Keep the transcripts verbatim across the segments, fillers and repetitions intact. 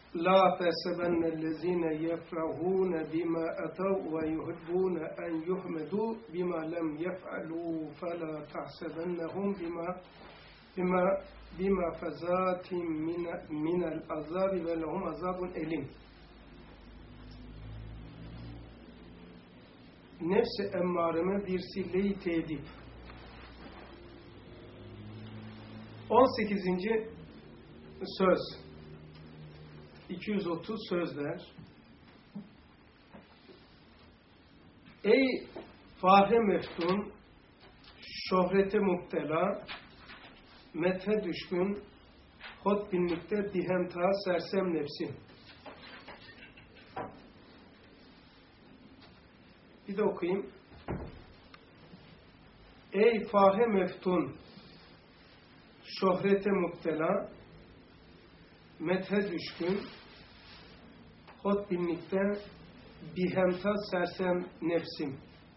La tehsebennellezine yefrahune bima atav ve yuhibbune en yuhmedu bima lem yef'alu fela tahsebennehum bima bima bima fezatim minel azabi ve lehum azabun elim. Nefs-i emmareme bir sille-i tedip. on sekizinci söz. iki yüz otuz sözler. Ey fahre meftun, şöhrete muhtela, methe düşkün, hotbinlikte dihemta sersem nefsin. Bir de okuyayım. Ey fahre meftun, şöhrete muhtela, methe düşkün, hotbinlikte bihemta sersem nefsim.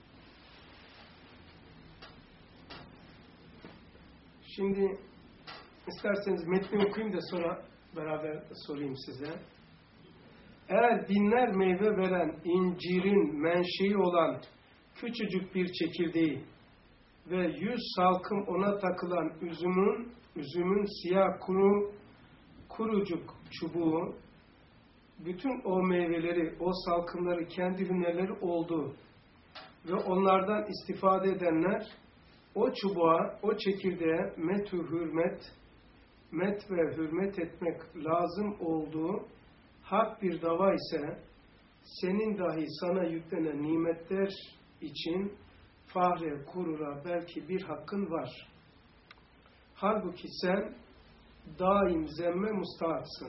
Şimdi isterseniz metni okuyayım da sonra beraber sorayım size. Eğer binler meyve veren incirin menşei olan küçücük bir çekirdeği ve yüz salkım ona takılan üzümün, üzümün siyah kuru, kurucuk çubuğu, bütün o meyveleri, o salkımları kendi hünerleri oldu ve onlardan istifade edenler o çubuğa, o çekirdeğe metü hürmet, met ve hürmet etmek lazım olduğu hak bir dava ise senin dahi sana yüklenen nimetler için fahre, gurura belki bir hakkın var. Halbuki sen daim zemme mustahaksın.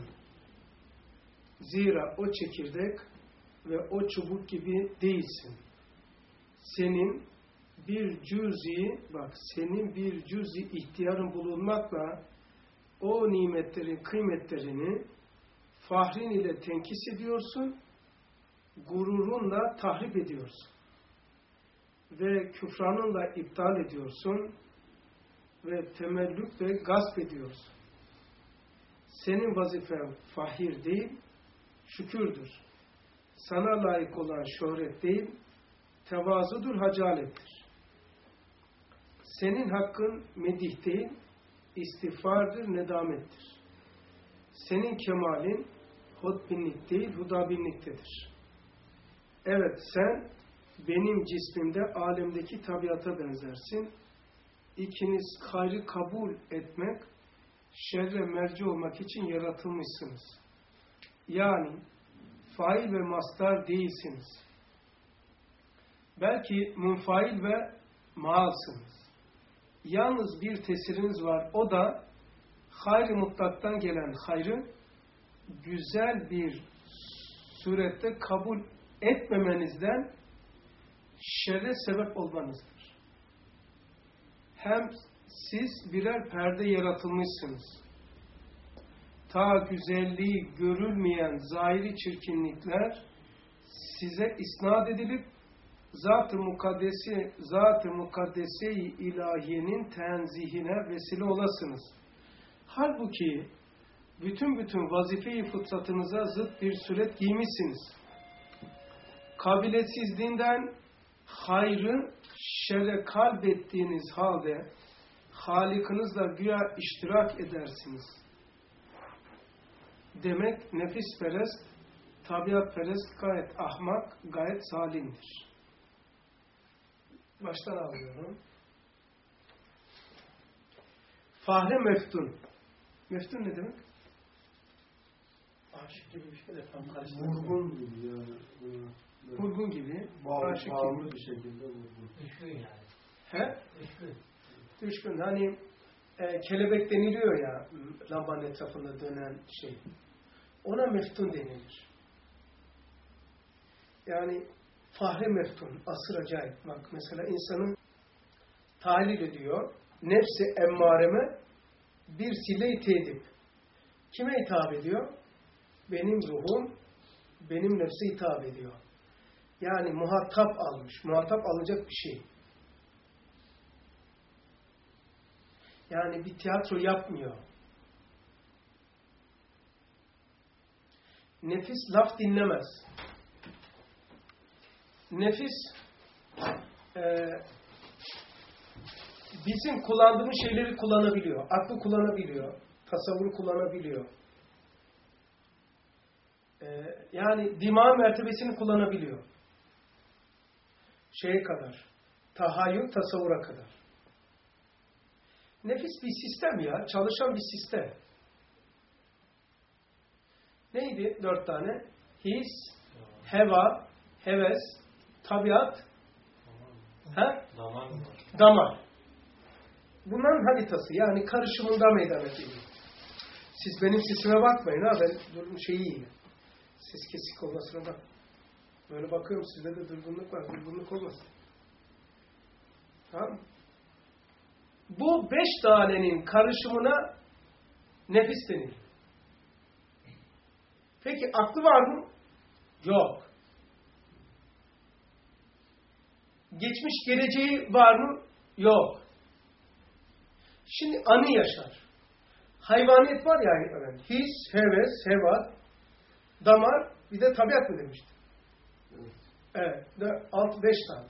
Zira o çekirdek ve o çubuk gibi değilsin. Senin bir cüz'i, bak senin bir cüz'i ihtiyarın bulunmakla o nimetlerin kıymetlerini fahrin ile tenkis ediyorsun, gururunla tahrip ediyorsun ve küfranınla iptal ediyorsun ve temellükle gasp ediyorsun. Senin vazifen fahir değil, şükürdür. Sana layık olan şöhret değil, tevazudur, hacalettir. Senin hakkın medih değil, istiğfardır, nedamettir. Senin kemalin hotbinlik değil, hudabinliktedir. Evet, sen benim cismimde alemdeki tabiata benzersin. İkiniz hayrı kabul etmek, şerre merci olmak için yaratılmışsınız. Yani fail ve mastar değilsiniz. Belki munfail ve maalsınız. Yalnız bir tesiriniz var. O da hayr-ı mutlaktan gelen hayrı güzel bir surette kabul etmemenizden şerre sebep olmanızdır. Hem siz birer perde yaratılmışsınız. Ta güzelliği görülmeyen zahiri çirkinlikler size isnat edilip zat-ı mukaddesi, zat-ı mukaddese-i ilahiyenin tenzihine vesile olasınız. Halbuki bütün bütün vazife-i fıtratınıza zıt bir suret giymişsiniz. Kabiliyetsizliğinden hayrı şerre kalbettiğiniz halde Halik'inizle güya iştirak edersiniz. Demek nefisperest, tabiatperest gayet ahmak, gayet zalimdir. Baştan alıyorum. Fahre meftun. Meftun ne demek? Aşık gibi bir şey de tam karıştırdım. Vurgun gibi yani. Vurgun gibi. Bağlı, aşık bağlı gibi. bir şekilde vurgun. Düşkün yani. He? Düşkün. Düşkün. Hani e, kelebek deniliyor ya, lambanın etrafında dönen şey. Ona meftun denilir. Yani fahre meftun, asır acayip. Bak mesela insanın tahlil ediyor. Nefsi emmareme bir sile-i tedip. Kime hitap ediyor? Benim ruhum, benim nefse hitap ediyor. Yani muhatap almış. Muhatap alınacak bir şey. Yani bir tiyatro yapmıyor. Nefis laf dinlemez. Nefis e, bizim kullandığımız şeyleri kullanabiliyor. Aklı kullanabiliyor. Tasavvuru kullanabiliyor. E, yani dima mertebesini kullanabiliyor. Şeye kadar. Tahayyül, tasavvura kadar. Nefis bir sistem ya. Çalışan bir sistem. Neydi? Dört tane. His, heva, heves, tabiat, ha? Damar. Damar. Bunların haritası. Yani karışımında meydana geliyor. Siz benim sesime bakmayın ha. Ben durum şeyi iyi. Ses kesik olmasına bak. Böyle bakıyorum sizde de durgunluk var. Durgunluk olmasın. Tamam. Bu beş tanenin karışımına nefis denir. Peki aklı var mı? Yok. Geçmiş geleceği var mı? Yok. Şimdi anı yaşar. Hayvaniyet var ya, his, heves, heva, damar, bir de tabiat mı demiştim? Evet. Evet. Alt beş tane.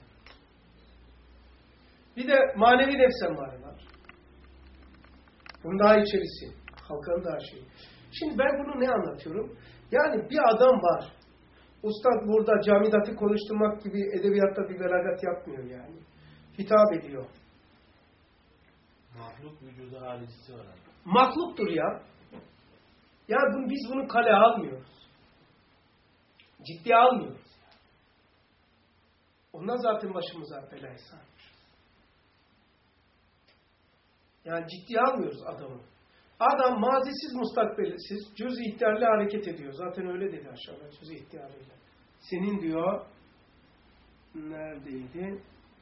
Bir de manevi nefs emmare var. Bunun daha içerisi. Halkanın daha şeyi. Şimdi ben bunu ne anlatıyorum? Yani bir adam var. Ustad burada camidatı konuşturmak gibi edebiyatta bir belagat yapmıyor yani. Hitap ediyor. Mahluk vücudu halicisi var. Mahluktur ya. Yani bunu, biz bunu kale almıyoruz. Ciddiye almıyoruz. Ondan zaten başımıza belayı sarmış. Yani ciddiye almıyoruz adamı. Adam mazisiz, mustakbelsiz, cüz-i ihtiyarla hareket ediyor. Zaten öyle dedi aşağıda, cüz-i ihtiyarıyla. Senin diyor, neredeydi?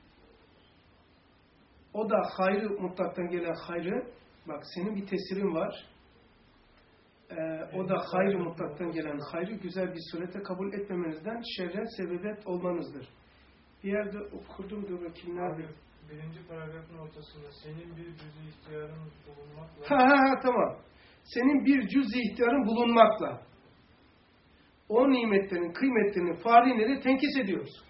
O da hayrı, mutlaktan gelen hayrı, bak senin bir tesirin var. Ee, o da hayrı, mutlaktan gelen hayrı güzel bir surete kabul etmemenizden şerre sebebiyet olmanızdır. Bir yerde okudum, dur bakayım nerede? Birinci paragrafın ortasında senin bir cüz-i ihtiyarın bulunmakla... Ha ha ha tamam. Senin bir cüz-i ihtiyarın bulunmakla o nimetlerin, kıymetlerini, farineleri tenkis ediyoruz.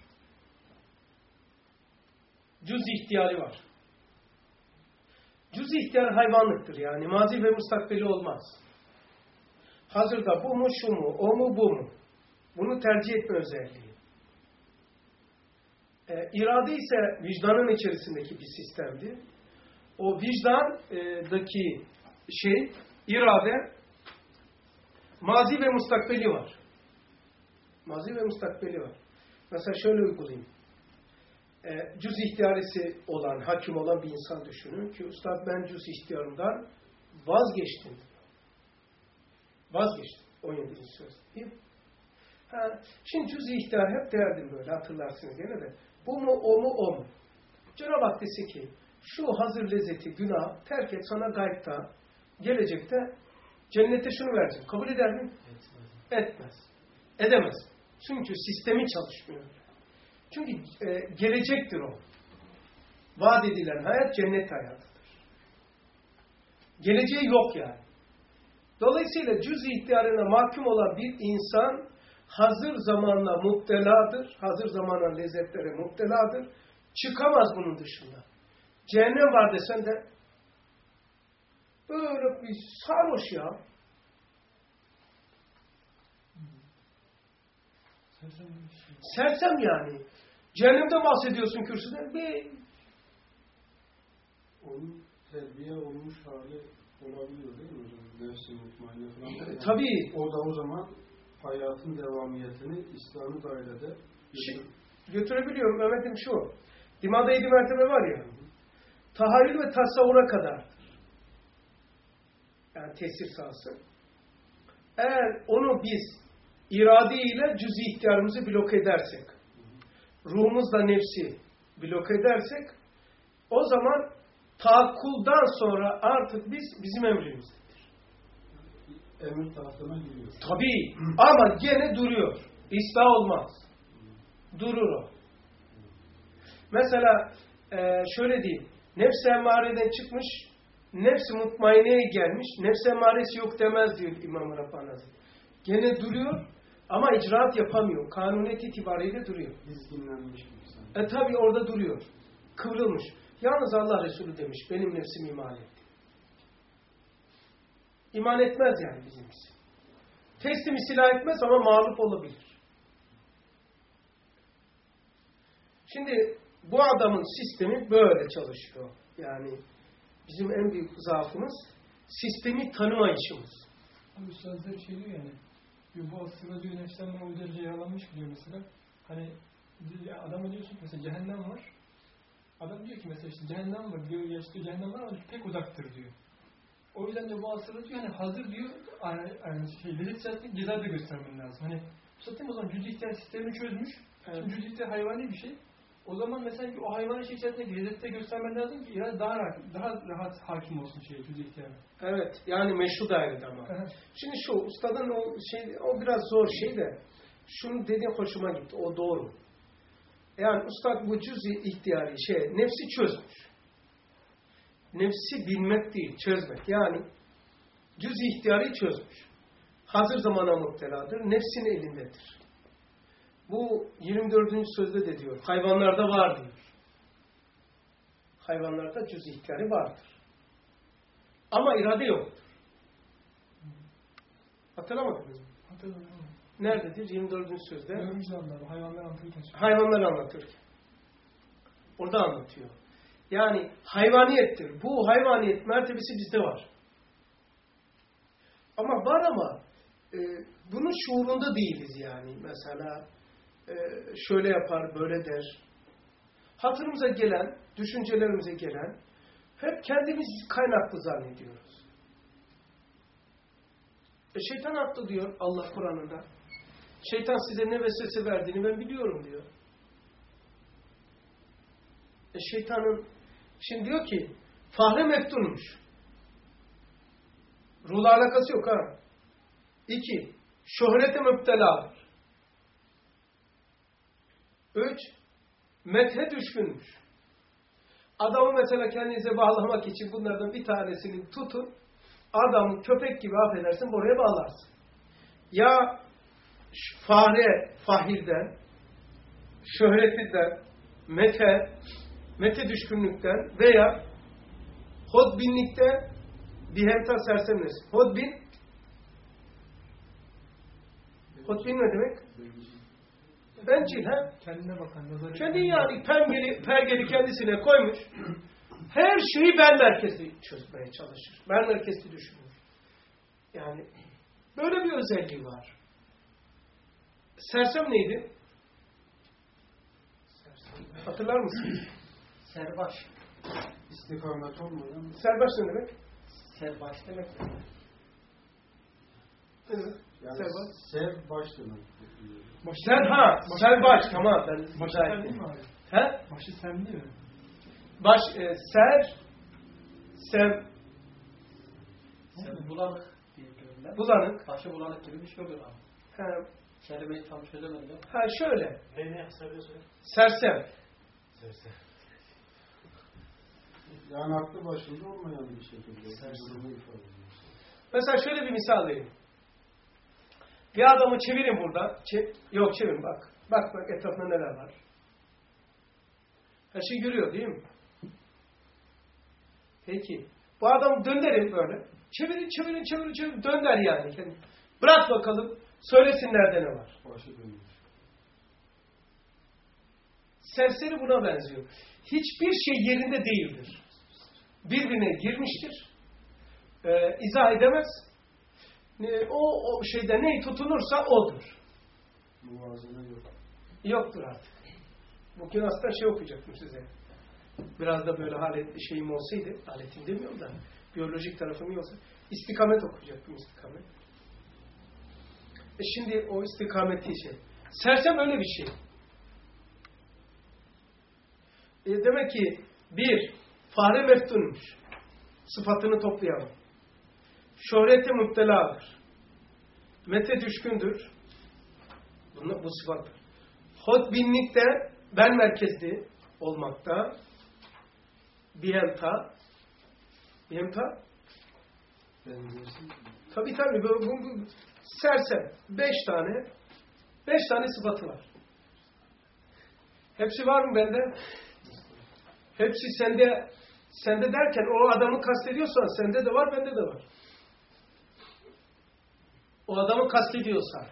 Cüz-i ihtiyarı var. Cüz-i ihtiyar hayvanlıktır yani. Mazi ve mustakbeli olmaz. Hazırda bu mu, şu mu, o mu, bu mu? Bunu tercih etme özelliği. E, irade ise vicdanın içerisindeki bir sistemdir. O vicdandaki şey, irade, mazi ve mustakbeli var. Mazi ve mustakbeli var. Mesela şöyle uygulayayım. E, cüz ihtiyarisi olan, hakim olan bir insan düşünün ki Üstad ben cüz ihtiyarımdan vazgeçtim. Vazgeçtim. on yedinci söz. Değil mi? Ha, şimdi cüz-i ihtiyar hep derdim böyle hatırlarsınız gene de. Bu mu, o mu, o mu? Cenab-ı Hak dese ki şu hazır lezzeti, günah terk et sana gaybta, gelecekte cennete şunu vereceğim. Kabul eder mi? Etmez. Etmez. Edemez. Çünkü sistemi çalışmıyor. Çünkü e, gelecektir o. Vaat edilen hayat cennet hayatıdır. Geleceği yok yani. Dolayısıyla cüz-i ihtiyarına mahkum olan bir insan hazır zamanla muhteladır, hazır zamana lezzetlere muhteladır, çıkamaz bunun dışında. Cehennem var desen de böyle bir sarhoş ya. Sersem yani. Cehennemden bahsediyorsun kürsüden. Bir... Onun terbiye olmuş hali olabiliyor değil mi hocam? Nefsi mutmainne falan. E, tabii. O da o zaman hayatın devamiyetini İslami dairede Şey, götürebiliyorum. Mehmet'im şu. Dimada yedi mertebe var ya. Tahayyül ve tasavvura kadardır. Yani tesir sahası. Eğer onu biz irade ile cüz-i ihtiyarımızı blok edersek, ruhumuzla nefsi blok edersek, o zaman taakkuldan sonra artık biz bizim emrimizdedir. Emir tahtına giriyor. Tabii ama gene duruyor. İslah olmaz. Durur o. Mesela e, şöyle diyeyim. Nefs-i emmareden çıkmış, nefs-i mutmaineye gelmiş, nefs-i emmaresi yok demez diyor İmam-ı Rabbani Hazretleri. Gene duruyor ama icraat yapamıyor. Kanuniyet itibariyle duruyor. Dizginlenmiş gibi sanki. E tabi orada duruyor. Kıvrılmış. Yalnız Allah Resulü demiş, benim nefsim iman etti. İman etmez yani bizimkisi. Teslimi silah etmez ama mağlup olabilir. Şimdi bu adamın sistemi böyle çalışıyor. Yani bizim en büyük zaafımız sistemi tanımayışımız. Abi Üstadlar şey diyor yani, diyor, bu aslında diyor nefsten bana o derece yaralanmış ki diyor mesela. Hani adama diyorsun ki mesela cehennem var. Adam diyor ki mesela işte cehennem var diyor, ya işte cehennem var ama pek uzaktır diyor. O yüzden de bu asırda diyor hani hazır diyor, yani, yani şey, lezzet içerisinde ceza da göstermen lazım. Hani satayım o zaman cüz ihtiyaç sistemini çözmüş. Evet. Şimdi cüz ihtiyaç hayvani bir şey. O zaman mesela ki o hayvanın şey içerisindeki lezzette göstermen lazım ki biraz daha rahat, daha rahat hakim olsun şey cüz ihtiyacı. Evet, yani meşru dairede ama. Şimdi şu ustadın o şey, o biraz zor şey de, şunu dediğin hoşuma gitti, o doğru. Yani ustad bu cüz-i ihtiyari şey, nefsi çözmüş. Nefsi bilmek değil, çözmek. Yani cüz-i ihtiyari çözmüş. Hazır zamana muhteladır, nefsin elindedir. Bu yirmi dördüncü sözde de diyor, hayvanlarda var diyor. Hayvanlarda cüz-i ihtiyari vardır. Ama irade yoktur. Hatırlamadınız mı? Hatırladım. Nerededir? yirmi dördüncü sözde. Görmüş anlar, hayvanlar anlatırken. Hayvanları anlatırken. Orada anlatıyor. Yani hayvaniyettir. Bu hayvaniyet mertebesi bizde var. Ama var ama e, bunun şuurunda değiliz yani. Mesela e, şöyle yapar, böyle der. Hatırımıza gelen, düşüncelerimize gelen hep kendimiz kaynaklı zannediyoruz. E şeytan haklı diyor Allah Kur'an'ında. Şeytan size ne vesvese verdiğini ben biliyorum diyor. E şeytanın, şimdi diyor ki Fahre meftunmuş. Ruhla alakası yok ha. İki, şöhrete müpteladır. Üç, methe düşkünmüş. Adamı mesela kendinize bağlamak için bunlardan bir tanesini tutun, adamı köpek gibi affedersin buraya bağlarsın. Ya fahre, fahirden, şöhretinden, mete, mete düşkünlükten veya hodbinlikten bihemta sersemlesin. Hodbin, hodbin ne demek? Bencil ha? Kendine bakan, nazarı... Kendi yani pergeli, pergeli kendisine koymuş. Her şeyi ben merkezli çözmeye çalışır. Ben merkezli düşünür. Yani böyle bir özelliği var. Sersem neydi? Sersem. Hatırlar mısın? Serbaş. İstikamet olmayan. Serbaş ne demek? Serbaş demek. Evet. Yani Serbaş. sev baş demek. Ser ha, serbaş tamam. Ben Başı sen değil mi abi? He? Başı sen değil mi? Baş, e, ser, sev, Ser bulanık diyebilirler. bulanık. Başı bulanık gibi bir şey oluyor abi. Ha, Kelimeyi tam çözemedim. ha şöyle. Beni söylüyorsun. Sersem. Sersem. Yani aklı başında olmayan bir şekilde. Durumu ifade ediyor. Mesela şöyle bir misal vereyim. Bir adamı çevirin burada. Çe Yok çevirin bak. Bak bak etrafında neler var. Her şeyi görüyor değil mi? Peki. Bu adamı döndürün böyle. Çevirin, çevirin, çevirin, çevirin. Dönder yani. Yani bırak bakalım. Söylesin nerede ne var. Başı dönmüş. Serseri buna benziyor. Hiçbir şey yerinde değildir. Birbirine girmiştir. Ee, izah edemez. Ee, o, o şeyde neyi tutunursa odur. Muvazene yok. Yoktur artık. Bugün aslında şey okuyacaktım size. Biraz da böyle haletli şeyim olsaydı, aletim demiyorum da, biyolojik tarafım iyi olsa, istikamet okuyacaktım, istikamet. E şimdi o istikameti şey. Sersem öyle bir şey. E demek ki bir, fare meftunmuş. Sıfatını toplayalım. Şöhrete müpteladır. Mete düşkündür. Bunu, bu sıfattır. Hodbinlikte ben merkezli olmakta. Bihemta. Bihemta? Benzersin. Tabii tabii. Bu, bu, bu, sersem. Beş tane. Beş tane sıfatı var. Hepsi var mı bende? Hepsi sende. Sende derken o adamı kastediyorsan sende de var, bende de var. O adamı kastediyorsan.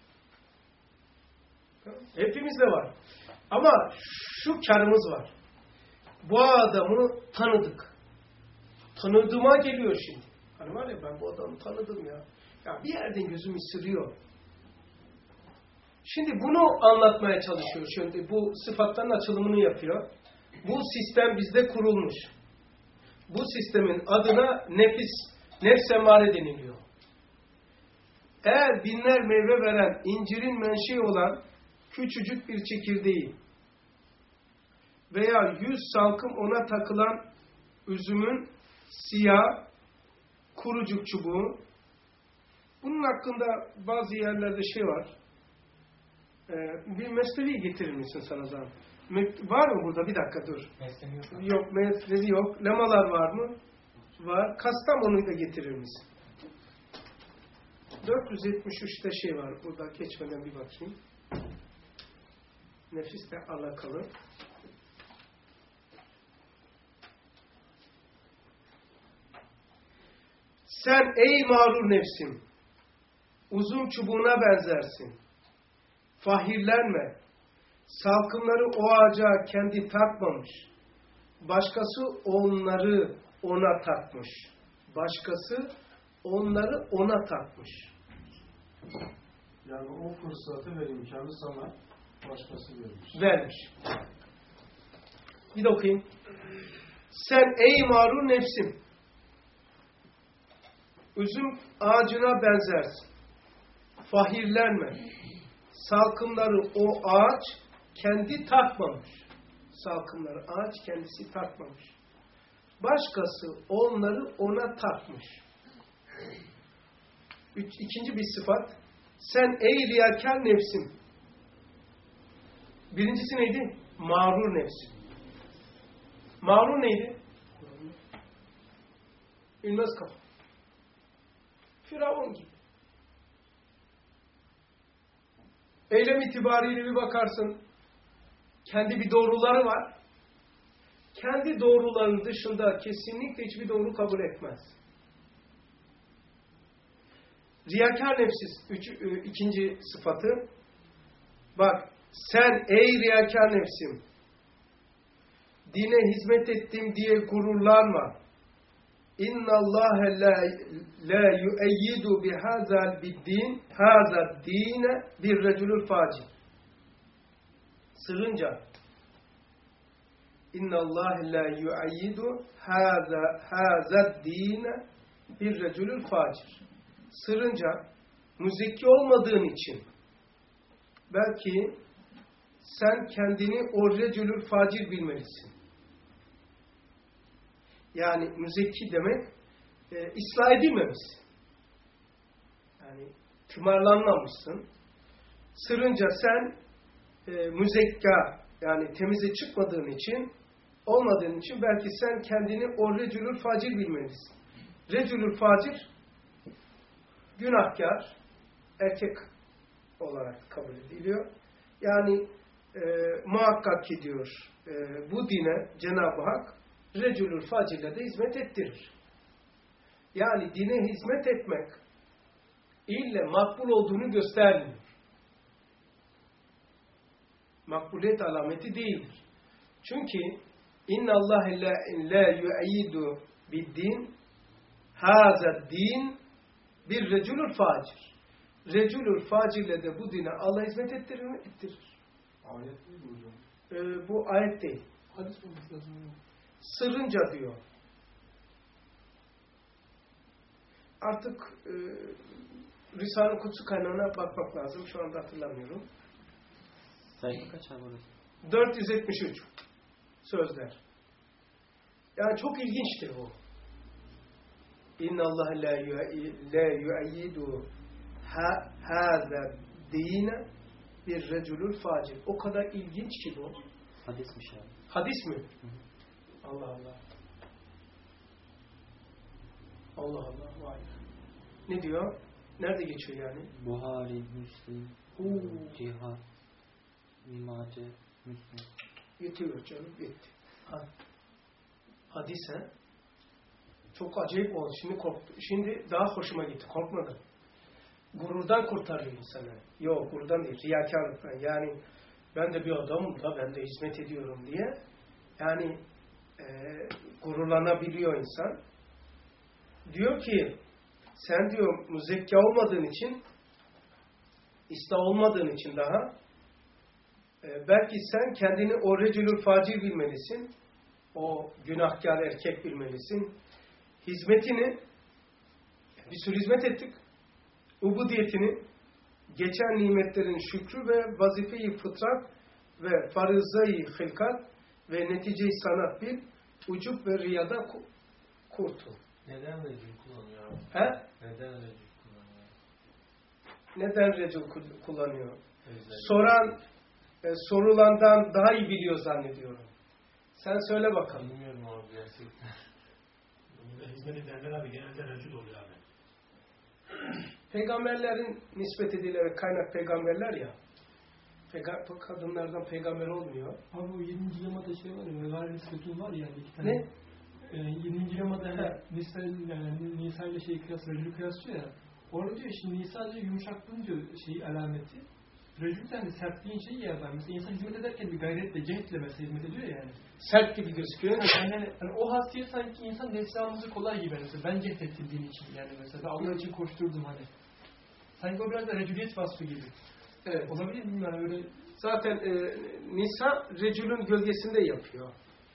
Hepimizde var. Ama şu karımız var. Bu adamı tanıdık. Tanıdığıma geliyor şimdi. Hani var ya, ben bu adamı tanıdım ya. Ya bir yerden gözüm ısırıyor. Şimdi bunu anlatmaya çalışıyor. Şimdi bu sıfatların açılımını yapıyor. Bu sistem bizde kurulmuş. Bu sistemin adına nefis, nefs emmare deniliyor. Eğer binler meyve veren, incirin menşei olan küçücük bir çekirdeği veya yüz salkım ona takılan üzümün siyah, kurucuk çubuğu, bunun hakkında bazı yerlerde şey var, ee, bir mesnevi getirir misin sana zaman? Var mı burada? Bir dakika dur. Mesleğim yok. Yok, mesnevi yok. Lemalar var mı? Var. Kastamonu'yu da getirir misin? dört yüz yetmiş üçte şey var. Burada geçmeden bir bakayım. Nefisle alakalı. Sen ey mağrur nefsim, uzun çubuğuna benzersin. Fahirlenme. Salkımları o ağaca kendi takmamış. Başkası onları ona takmış. Başkası onları ona takmış. Yani o fırsatı ve imkanı sana başkası vermiş. Vermiş. Bir de okuyayım. Sen ey mağrur nefsim, üzüm ağacına benzersin. Fahirlenme. Salkımları o ağaç kendi takmamış. Salkımları ağaç kendisi takmamış. Başkası onları ona takmış. Üç, ikinci bir sıfat. Sen ey riyakâr nefsim. Birincisi neydi? Mağrur nefsim. Mağrur neydi? Bilmez kafa. Firavun gibi. Eylem itibariyle bir bakarsın, kendi bir doğruları var. Kendi doğrularının dışında kesinlikle hiçbir doğru kabul etmez. Riyakâr nefsiz, üç, ikinci sıfatı. Bak, sen ey riyakâr nefsim, dine hizmet ettim diye gururlanma. İnna Allahe la la yu'eyyidu bihazal biddin hazal dine bir reculul facir. Sırrınca İnna Allahe la yu'eyyidu haza hazal dine bir reculul facir. Sırrınca müzekki olmadığın için belki sen kendini o reculul facir bilmelisin. Yani müzekki demek e, ıslah edilmemişsin. Yani tımarlanmamışsın. Sırrınca sen e, müzekka yani temize çıkmadığın için olmadığın için belki sen kendini o reculul facir bilmelisin. Reculul facir günahkar erkek olarak kabul ediliyor. Yani e, muhakkak ki diyor e, bu dine Cenab-ı Hak Reculül facirle de hizmet ettirir. Yani dine hizmet etmek ille makbul olduğunu göstermiyor. Makbuliyet alameti değildir. Çünkü inna Allahe la yu'eyyidu biddin haza din bir reculül facir. Reculül facirle de bu dine Allah hizmet ettirir mi? Ettirir. Ayet değil mi hocam? Ee, bu ayet değil. Hadis olması lazım. Sırrınca diyor. Artık e, Risale-i Kutsu kaynağına bakmak lazım. Şu anda hatırlamıyorum. Sayfa kaç abi orası? dört yüz yetmiş üç sözler. Yani çok ilginçtir bu. İnna Allah la yu'eyyidu hâzâ dîne bir reculul facir. O kadar ilginç ki bu. Hadismiş abi. Hadis mi? Hı hı. Allah Allah. Allah Allah. Vay. Ne diyor? Nerede geçiyor yani? Buhari, Müslim, Oo. Cihan, İmace, Müslim. Yetiyor canım, yetti. Ha. Hadis he? Çok acayip oldu. Şimdi korktu. Şimdi daha hoşuma gitti. Korkmadım. Gururdan kurtarıyor insanı. Yok, gururdan değil. Riyakarlıktan. Yani ben de bir adamım da ben de hizmet ediyorum diye. Yani e, gururlanabiliyor insan. Diyor ki sen diyor müzekki olmadığın için, İslah olmadığın için daha e, belki sen kendini o recülül facir bilmelisin. O günahkar erkek bilmelisin. Hizmetini, bir sürü hizmet ettik. Ubudiyetini, geçen nimetlerin şükrü ve vazife-i fıtrat ve farizayı hılkat ve netice-i sanat bil, ucub ve riyada kurtul. Neden recül kullanıyor abi? He? Neden recül kullanıyor? Neden recül kullanıyor? Özellikle. Soran, e, sorulandan daha iyi biliyor zannediyorum. Sen söyle bakalım. Bilmiyorum abi gerçekten. Hizmet edenler abi genelde recül oluyor abi. Peygamberlerin nispet edilerek kaynak peygamberler ya. Peyga kadınlardan peygamber olmuyor. Abi o yirminci lemada şey var ya, Vegaris Fetul var ya, iki tane. Ne? E, yirminci lemada hani Nisa, yani Nisa ile şey kıyas, Recül'ü kıyaslıyor ya. Orada diyor şimdi Nisa diyor yumuşaklığın diyor şey alameti. Recül'den de sertliğin şeyi ya ben. Mesela insan hizmet ederken bir gayretle, cehdle mesela hizmet ediyor ya yani. Sert gibi gözüküyor. Yani, yani, yani o hasiyet sanki insan nesliğimizi kolay gibi mesela. Ben cehdettim din için yani mesela. Allah için koşturdum hani. Sanki o biraz da recüliyet vasfı gibi. Evet. Olabilir mi yani öyle? Zaten e, Nisa recülün gölgesinde yapıyor.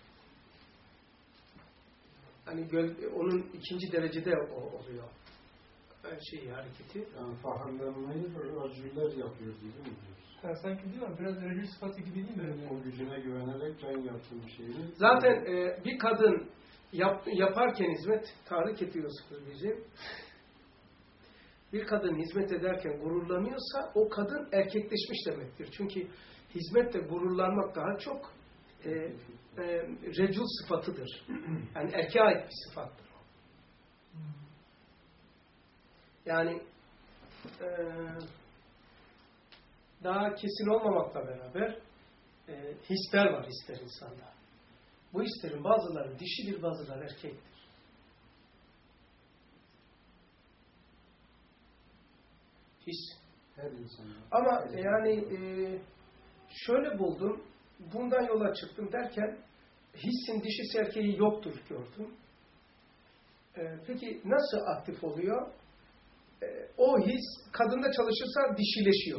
Hani göl, onun ikinci derecede o, oluyor. Her şeyi, hareketi. Yani fahallenmeyi recüller yapıyor değil mi diyoruz? Ha, sanki değil mi? Biraz recül sıfatı gibi değil mi? Öyle? O gücüne güvenerek ben yaptığım şeyi... Zaten e, bir kadın yap, yaparken hizmet, tahrik ediyorsunuz bizi. Bir kadın hizmet ederken gururlanıyorsa o kadın erkekleşmiş demektir. Çünkü hizmetle gururlanmak daha çok e, e, recül sıfatıdır. Yani erkeğe ait bir sıfattır o. Yani e, daha kesin olmamakla beraber e, hisler var, hisler insanda. Bu hislerin bazıları dişidir, bazıları erkektir. His. Her insan. Ama yani e, şöyle buldum, bundan yola çıktım derken hissin dişisi erkeği yoktur gördüm. E, peki nasıl aktif oluyor? E, o his kadında çalışırsa dişileşiyor.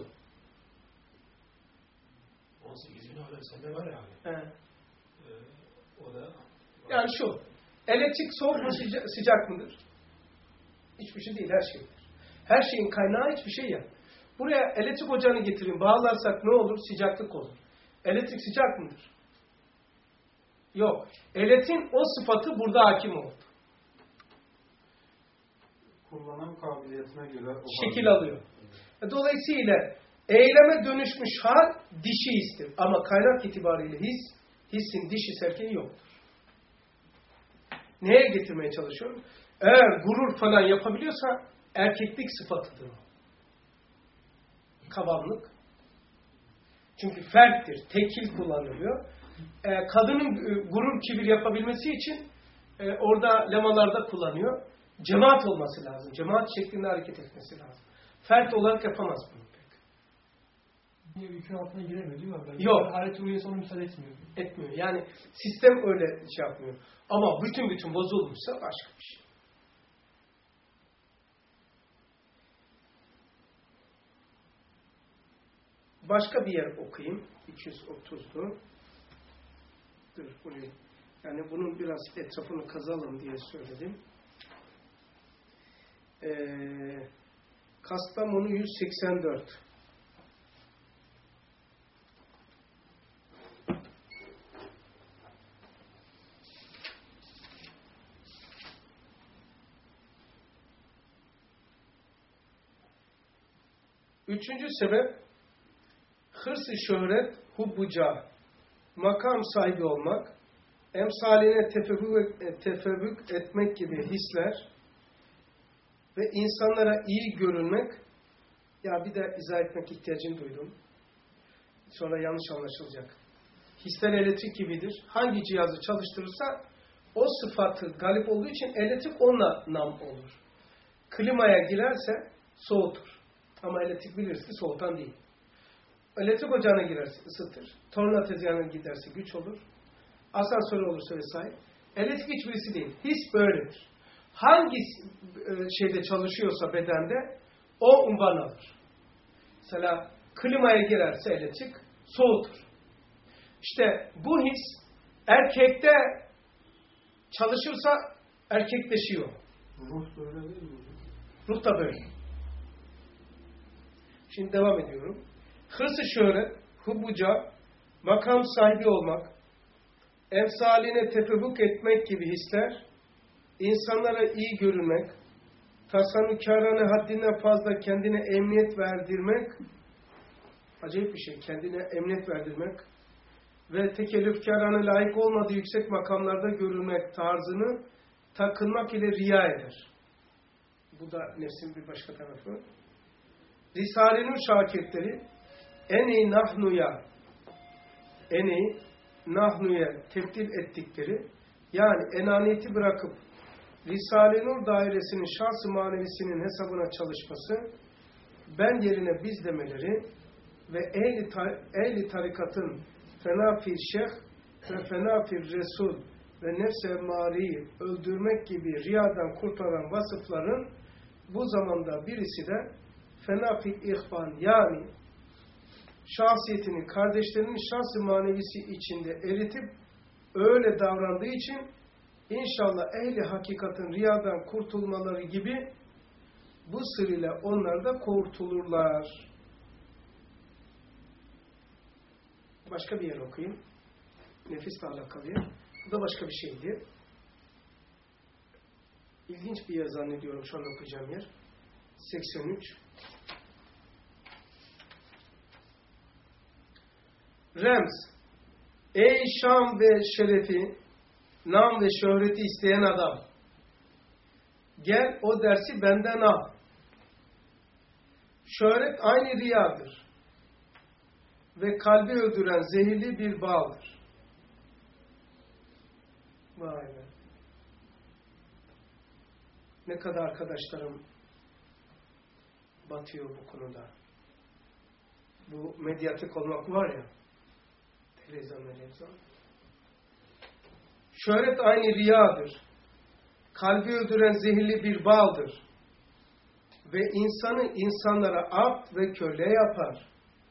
on sekiz bin alem sende var ya abi. He. Ee, o da... Yani şu, elektrik soğuk mu sıcak, sıcak mıdır? Hiçbir şey değil, her şeydir. Her şeyin kaynağı hiçbir şey ya. Buraya elektrik ocağını getirin, bağlarsak ne olur? Sıcaklık olur. Elektrik sıcak mıdır? Yok. Elektriğin o sıfatı burada hakim oldu. Kullanım kabiliyetine göre... O Şekil alıyor. Dolayısıyla eyleme dönüşmüş hal dişi histir. Ama kaynak itibariyle his, hissin dişi erkeği yoktur. Neye getirmeye çalışıyorum? Eğer gurur falan yapabiliyorsa erkeklik sıfatıdır o. Kavamlık. Çünkü ferttir, tekil kullanılıyor. Ee, kadının gurur, kibir yapabilmesi için e, orada lemalarda kullanıyor. Cemaat olması lazım. Cemaat şeklinde hareket etmesi lazım. Fert olarak yapamaz bunu pek. Niye yükün altına giremiyor değil mi? Ben Yok. Halet ruhiyesi onu müsaade etmiyor. Etmiyor. Yani sistem öyle şey yapmıyor. Ama bütün bütün bozulmuşsa başka bir şey. Başka bir yer okuyayım. iki yüz otuzdu. Dur burayı. Yani bunun biraz etrafını kazalım diye söyledim. Ee, Kastamonu yüz seksen dört. Üçüncü sebep hırs-ı şöhret, hubbu cah, makam sahibi olmak, emsaline tefebbük, tefebbük etmek gibi hisler ve insanlara iyi görünmek, ya bir de izah etmek ihtiyacını duydum. Sonra yanlış anlaşılacak. Hisler elektrik gibidir. Hangi cihazı çalıştırırsa o sıfatı galip olduğu için elektrik onunla nam olur. Klimaya girerse soğutur. Ama elektrik biliriz ki soğutan değil. Elektrik ocağına girerse ısıtır. Torna tezgahına giderse güç olur. Asansör olursa vesaire. Elektrik hiçbirisi değil. His böyledir. Hangi şeyde çalışıyorsa bedende o unvan alır. Mesela klimaya girerse elektrik soğutur. İşte bu his erkekte çalışırsa erkekleşiyor. Ruh böyle değil mi? Ruh da böyle. Şimdi devam ediyorum. Hırsı şöhret, hubbuca, makam sahibi olmak, emsaline tefebbük etmek gibi hisler, insanlara iyi görünmek, tasannukârane haddinden fazla kendine emniyet verdirmek, acayip bir şey, kendine emniyet verdirmek ve tekellüfkârane layık olmadığı yüksek makamlarda görülmek tarzını takınmak ile riya eder. Bu da nefsin bir başka tarafı. Risale-i şakirtleri en-i nahnuya en-i nahnuya tebdil ettikleri, yani enaniyeti bırakıp Risale-i Nur dairesinin şahs-ı manevisinin hesabına çalışması, ben yerine biz demeleri ve ehli, tar ehli tarikatın fenafir şeyh ve fenafir resul ve nefs-i emmariyi öldürmek gibi riyadan kurtaran vasıfların bu zamanda birisi de fenafir ihvan, yani şahsiyetini kardeşlerinin şahs-ı manevisi içinde eritip öyle davrandığı için İnşallah ehli hakikatin riyadan kurtulmaları gibi bu sır ile onlar da kurtulurlar. Başka bir yer okuyayım. Nefisle alakalı yer. Bu da başka bir şeydi. İlginç bir yer zannediyorum şu an okuyacağım yer. seksen üç. Remz. Ey şan ve şerefi, nam ve şöhreti isteyen adam, gel o dersi benden al. Şöhret aynı riyadır ve kalbi öldüren zehirli bir bağdır. Vay be. Ne kadar arkadaşlarım batıyor bu konuda. Bu medyatik olmak var ya, televizyon, televizyon. Şöhret aynı riyadır. Kalbi öldüren zehirli bir baldır. Ve insanı insanlara abd ve köle yapar.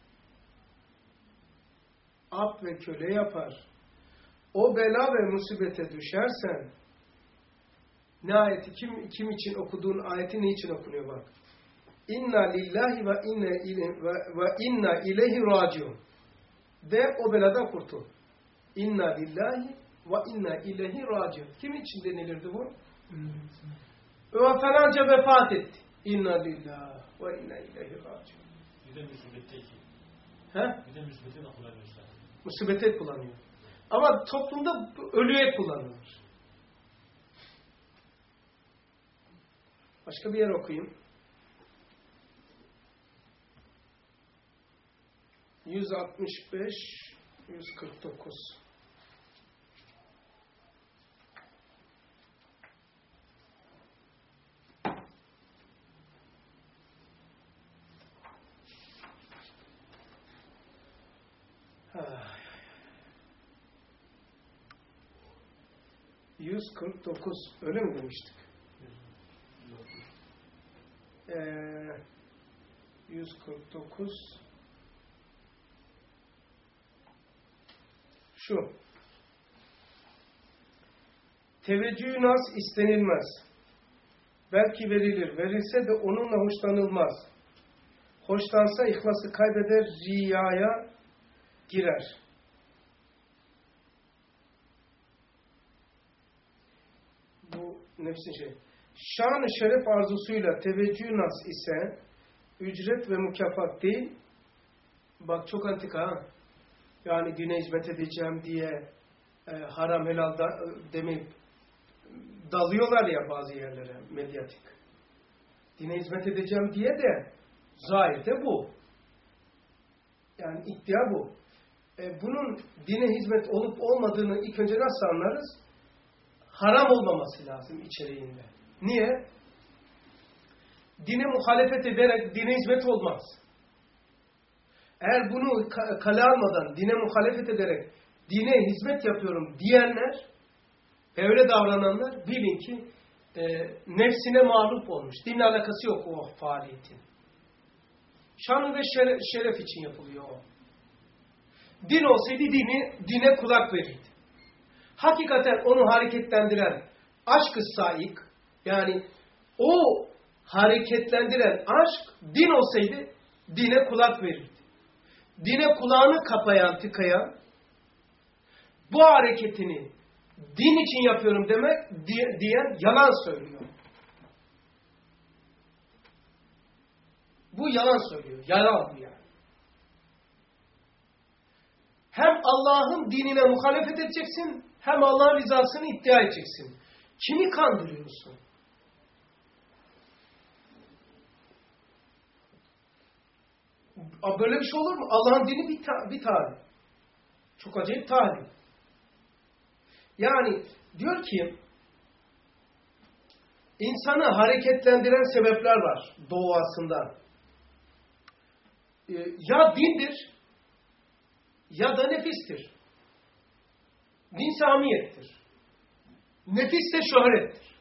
Abd ve köle yapar. O bela ve musibete düşersen, ne ayeti, kim, kim için okuduğun ayeti ne için okunuyor bak. İnna lillahi ve inna ileyhi ve, ve inna ileyhi raciun. De o beladan kurtul. İnna lillahi ve inna ileyhi raciun. Kim için denilirdi bu? Ve falanca vefat etti. İnna lillahi ve inna ileyhi raciun. Bir de musibetteki. He? Bir de musibeti de kullanıyorlar. Musibet kullanıyor. Ama toplumda ölüye kullanılır. Başka bir yer okuyayım. yüz altmış beş yüz kırk dokuz. yüz kırk dokuz öyle mi demiştik? Ee, yüz kırk dokuz şu. Teveccüh naz istenilmez. Belki verilir. Verilse de onunla hoşlanılmaz. Hoşlansa ihlası kaybeder, riyaya girer. Bu nefsin şey. Şan-ı şeref arzusuyla teveccüh naz ise ücret ve mükafat değil. Bak çok antika ha. Yani dine hizmet edeceğim diye e, haram helal da, demeyip dalıyorlar ya bazı yerlere medyatik. Dine hizmet edeceğim diye de zahirde bu. Yani iddia bu. E, bunun dine hizmet olup olmadığını ilk önce nasıl anlarız? Haram olmaması lazım içeriğinde. Niye? Dine muhalefet ederek dine hizmet olmaz. Eğer bunu kale almadan, dine muhalefet ederek dine hizmet yapıyorum diyenler ve öyle davrananlar bilin ki e, nefsine mağlup olmuş. Dinle alakası yok o faaliyetin. Şan ve şeref, şeref için yapılıyor o. Din olsaydı dini, dine kulak verirdi. Hakikaten onu hareketlendiren aşk-ı saik, yani o hareketlendiren aşk din olsaydı dine kulak verirdi. Dine kulağını kapayan, tıkayan, bu hareketini din için yapıyorum demek diyen yalan söylüyor. Bu yalan söylüyor. Yalan bu yani. Hem Allah'ın dinine muhalefet edeceksin, hem Allah'ın rızasını iddia edeceksin. Kimi kandırıyorsun? Böyle bir şey olur mu? Allah'ın dini bir, ta bir talim. Çok acayip talim. Yani diyor ki insanı hareketlendiren sebepler var doğasında. Ee, ya dindir ya da nefistir. Din samiyettir. Nefis de şöhrettir.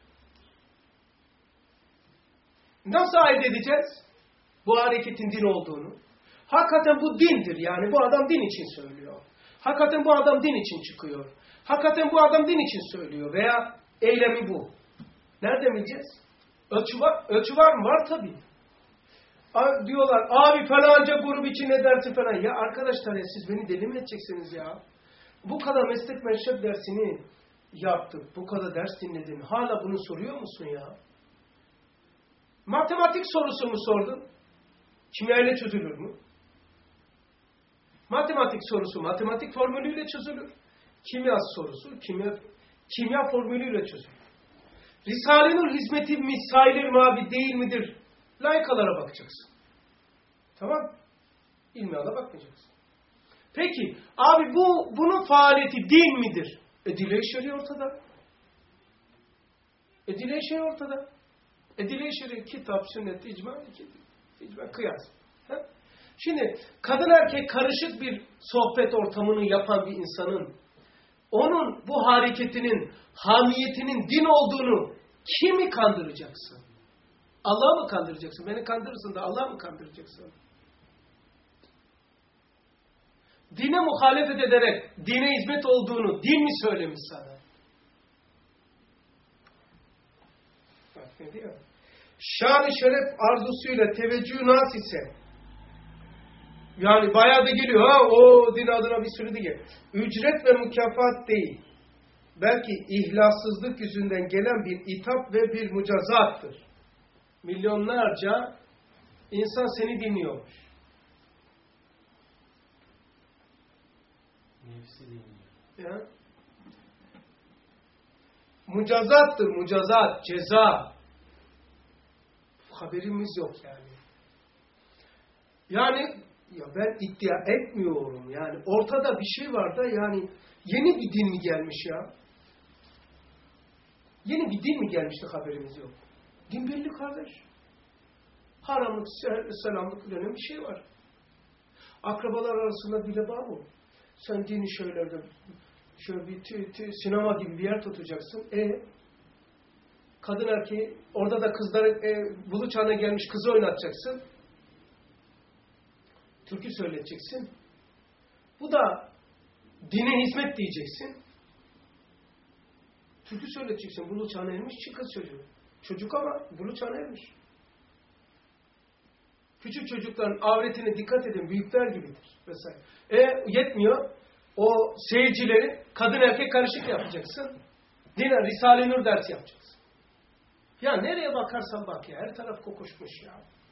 Nasıl ayırt edeceğiz bu hareketin din olduğunu? Hakikaten bu dindir, yani bu adam din için söylüyor. Hakikaten bu adam din için çıkıyor. Hakikaten bu adam din için söylüyor veya eylemi bu. Nereden bileceğiz? Ölçü var, ölçü var mı? Var tabii. Diyorlar abi falanca grup için ne dersin falan. Ya arkadaşlar ya siz beni deli mi edeceksiniz ya? Bu kadar meslek meşrep dersini yaptık. Bu kadar ders dinledin. Hala bunu soruyor musun ya? Matematik sorusu mu sordun? Kimya ile çözülür mü? Matematik sorusu matematik formülüyle çözülür. Kimya sorusu kimya, kimya formülüyle çözülür. Risale-i Nur hizmeti misailir mabi değil midir? Layıkalara bakacaksın. Tamam? İlmihada bakmayacaksın. Peki, abi bu bunun faaliyeti din midir? Edile-i şer'i ortada. Edile-i şer'i ortada. Edile-i şer'i kitap, sünnet, icma, icma, kıyas. Ha? Şimdi kadın erkek karışık bir sohbet ortamını yapan bir insanın onun bu hareketinin, hamiyetinin din olduğunu kimi kandıracaksın? Allah'ı mı kandıracaksın? Beni kandırırsın da Allah'ı mı kandıracaksın? Dine muhalefet ederek dine hizmet olduğunu din mi söylemiş sana? Bak ne diyor? Şan-ı şeref arzusuyla teveccüh nas ise yani bayağı da geliyor ha o din adına bir sürü diye. Ücret ve mükafat değil. Belki ihlassızlık yüzünden gelen bir itap ve bir mücazattır. Milyonlarca insan seni dinliyormuş. Nefsi dinliyor. Ya. Mücazattır, mücazat, ceza. Haberimiz yok yani. Yani ya ben iddia etmiyorum yani. Ortada bir şey var da yani yeni bir din mi gelmiş ya? Yeni bir din mi gelmişti haberimiz yok. Din belli kardeş. Haramlık, selamlık denen bir şey var. Akrabalar arasında bile var bu. Sen dini şöyle şöyle bir tü, tü, sinema gibi bir yer tutacaksın. E kadın erkeği orada da kızları e, bulu çağına gelmiş kızı oynatacaksın. Türkü söyleteceksin. Bu da dine hizmet diyeceksin. Türkü söyleteceksin. Bulu çağına ermiş kız çocuğu. Çocuk ama bulu çağına ermiş. Küçük çocukların avretine dikkat edin. Büyükler gibidir. Vesaire. E yetmiyor. O seyircileri kadın erkek karışık yapacaksın. Dine Risale-i Nur dersi yapacaksın. Ya nereye bakarsan bak ya. Her taraf kokuşmuş ya.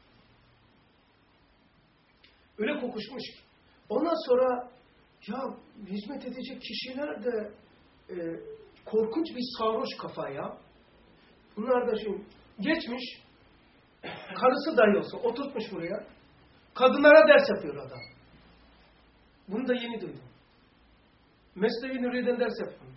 Öyle kokuşmuş ki. Ondan sonra ya hizmet edecek kişiler de e, korkunç bir sarhoş kafa ya. Bunlar da şimdi geçmiş Karısı dahi olsa oturtmuş buraya. Kadınlara ders yapıyor adam. Bunu da yeni duydum. Mesnevi Nuriye'den ders yapmış.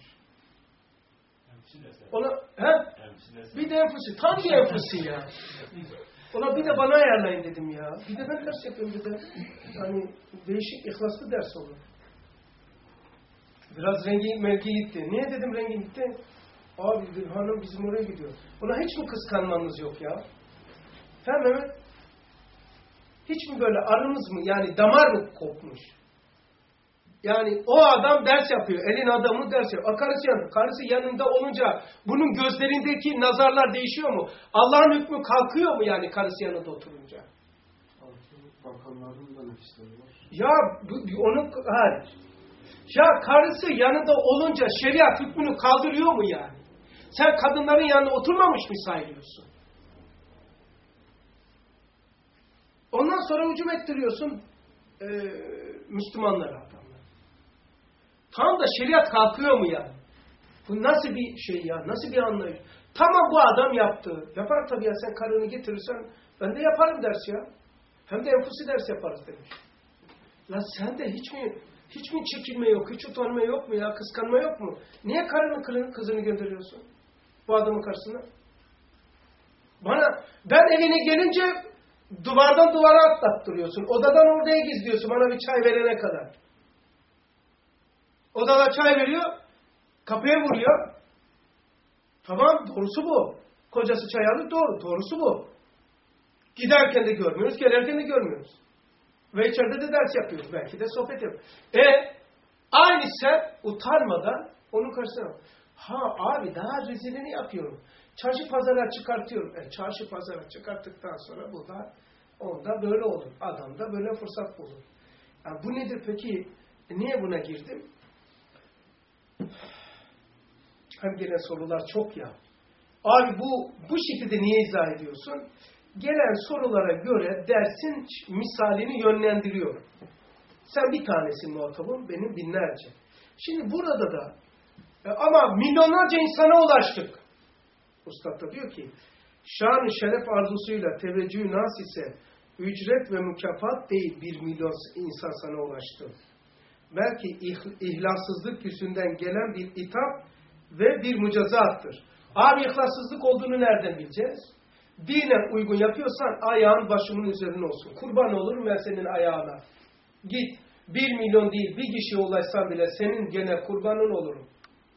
Ona, he? Bir de enfüsi. Tam bir enfüsi ya. Ona bir de bana ayarlayın dedim ya. Bir de ben ders yapıyorum bir de. Yani değişik, ihlaslı ders olur. Biraz rengi mevki gitti. Niye dedim rengi gitti? Abi dedim, hanım bizim oraya gidiyor. Ona hiç mi kıskanmamız yok ya? He Mehmet? Hiç mi böyle aramız mı? Yani damar mı kopmuş? Yani o adam ders yapıyor. Elin adamı ders yapıyor. A, karısı yanında. Karısı yanında olunca bunun gözlerindeki nazarlar değişiyor mu? Allah'ın hükmü kalkıyor mu yani karısı yanında oturunca? Bakanların da nefisleri var. Ya bu, onu hayır. Ya karısı yanında olunca şeriat hükmünü kaldırıyor mu yani? Sen kadınların yanında oturmamış mı sayılıyorsun? Ondan sonra hücum ettiriyorsun e, Müslümanlara adamlar. Tam da şeriat kalkıyor mu yani? Bu nasıl bir şey ya? Nasıl bir anlayış? Tamam bu adam yaptı. Yapar tabii ya, sen karını getirirsen ben de yaparım ders ya. Hem de enfusi ders yaparız demiş. Lan sen de hiç mi hiç mi çekinme yok, hiç utanma yok mu ya, kıskanma yok mu? Niye karının kızını gönderiyorsun bu adamın karşısına? Bana, ben evine gelince duvardan duvara atlattırıyorsun. Odadan oraya gizliyorsun bana bir çay verene kadar. Odada çay veriyor, kapıya vuruyor. Tamam, doğrusu bu. Kocası çay aldı, doğru, doğrusu bu. Giderken de görmüyoruz, gelirken de görmüyoruz. Ve içeride de ders yapıyoruz. Belki de sohbet yapıyoruz. E aynı sen utanmadan onun karşısına, ha abi daha rezilini yapıyorum. Çarşı pazara çıkartıyorum. E çarşı pazara çıkarttıktan sonra bu da onda böyle olur. Adam da böyle fırsat bulur. Yani bu nedir peki? E, niye buna girdim? Hem gelen sorular çok ya. Abi bu bu şekilde niye izah ediyorsun? Gelen sorulara göre dersin misalini yönlendiriyorum. Sen bir tanesin muhatabım, benim binlerce. Şimdi burada da e, ama milyonlarca insana ulaştık. Ustad da diyor ki, şan-ı şeref arzusuyla teveccüh nas ise ücret ve mükafat değil bir milyon insan sana ulaştı. Belki ihlassızlık yüzünden gelen bir itap ve bir mücezattır. Abi ihlassızlık olduğunu nereden bileceğiz? Dinen uygun yapıyorsan ayağın başımın üzerine olsun. Kurban olurum ben senin ayağına. Git bir milyon değil bir kişiye ulaşsan bile senin gene kurbanın olurum.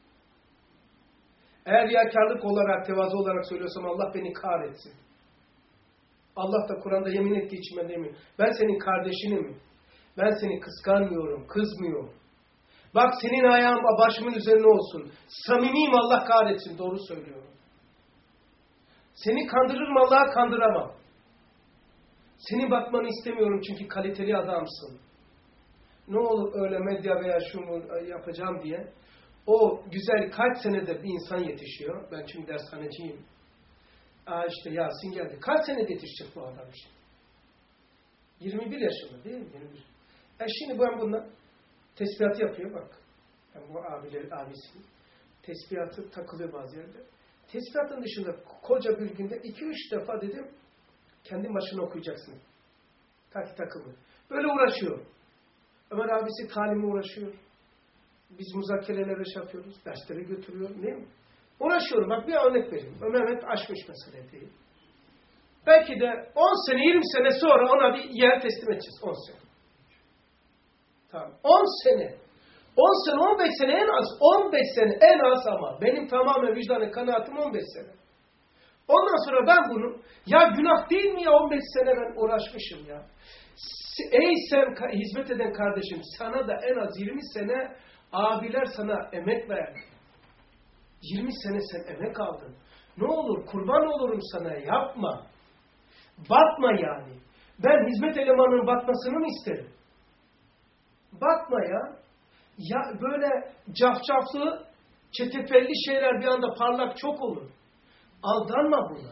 Eğer riyakarlık olarak, tevazu olarak söylüyorsam Allah beni kahretsin. Allah da Kur'an'da yemin ettiği için ben demiyorum. Ben senin kardeşinim. Ben seni kıskanmıyorum, kızmıyorum. Bak senin ayağın başımın üzerine olsun. Samimiyim, Allah kahretsin. Doğru söylüyorum. Seni kandırırım, Allah'a kandıramam. Senin bakmanı istemiyorum çünkü kaliteli adamsın. Ne olur öyle medya veya şunu yapacağım diye. O güzel kaç senede bir insan yetişiyor. Ben çünkü dershaneciyim. Aa işte Yasin geldi. Kaç senede yetişecek bu adam işte? yirmi bir yaşında değil mi? yirmi bir. E şimdi ben bundan tesbihat yapıyor bak. Yani bu abiler, abisi. Tesbihatı takılıyor bazı yerde. Tesbihatın dışında koca bir günde iki üç defa dedim kendi başına okuyacaksın. Ta ki takılıyor. Böyle uğraşıyor. Ömer abisi talime uğraşıyor. Biz müzakerelere şey yapıyoruz. Derslere götürüyor. Değil mi? Uğraşıyorum. Bak bir örnek vereyim. Mehmet aşmış mesele değil. Belki de on sene yirmi sene sonra ona bir yer teslim edeceğiz. on sene. Tamam. on sene. on sene, on beş sene en az. on beş sene en az ama. Benim tamamen vicdanı kanaatim on beş sene. Ondan sonra ben bunu, ya günah değil mi ya on beş sene ben uğraşmışım ya. Ey sen hizmet eden kardeşim, sana da en az yirmi sene abiler sana emek verdi. yirmi sene sen emek aldın. Ne olur kurban olurum sana, yapma. Batma yani. Ben hizmet elemanının batmasını mı isterim? Batma ya. Ya böyle cafcaflı, çetefelli şeyler bir anda parlak çok olur. Aldanma buna.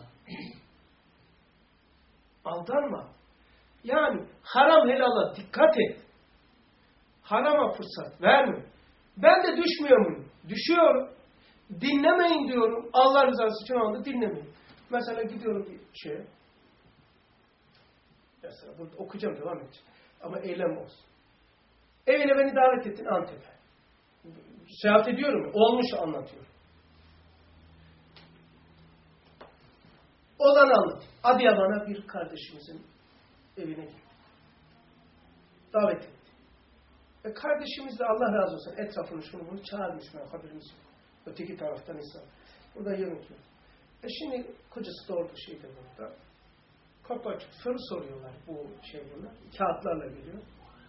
Aldanma. Yani haram helala dikkat et. Harama fırsat verme. Ben de düşmüyor muyum? Düşüyorum. Dinlemeyin diyorum. Allah rızası için anda dinlemeyin. Mesela gidiyorum bir şeye. Mesela burada okuyacağım, devam edeceğim. Ama eylem olsun. Evine beni davet ettin Antep'e. Seyahat ediyorum ya, olmuş anlatıyorum. Olanı anlatayım. Adıyaman'a bir kardeşimizin evine gitti. Davet etti. E kardeşimiz de Allah razı olsun etrafını şunu bunu çağırmış, ben haberimiz yok. Öteki taraftan insan. Burada yemek yiyor. E şimdi kocası da orada, şeyde burada. Kapı açık, soru soruyorlar bu şey bunlar. Kağıtlarla geliyor.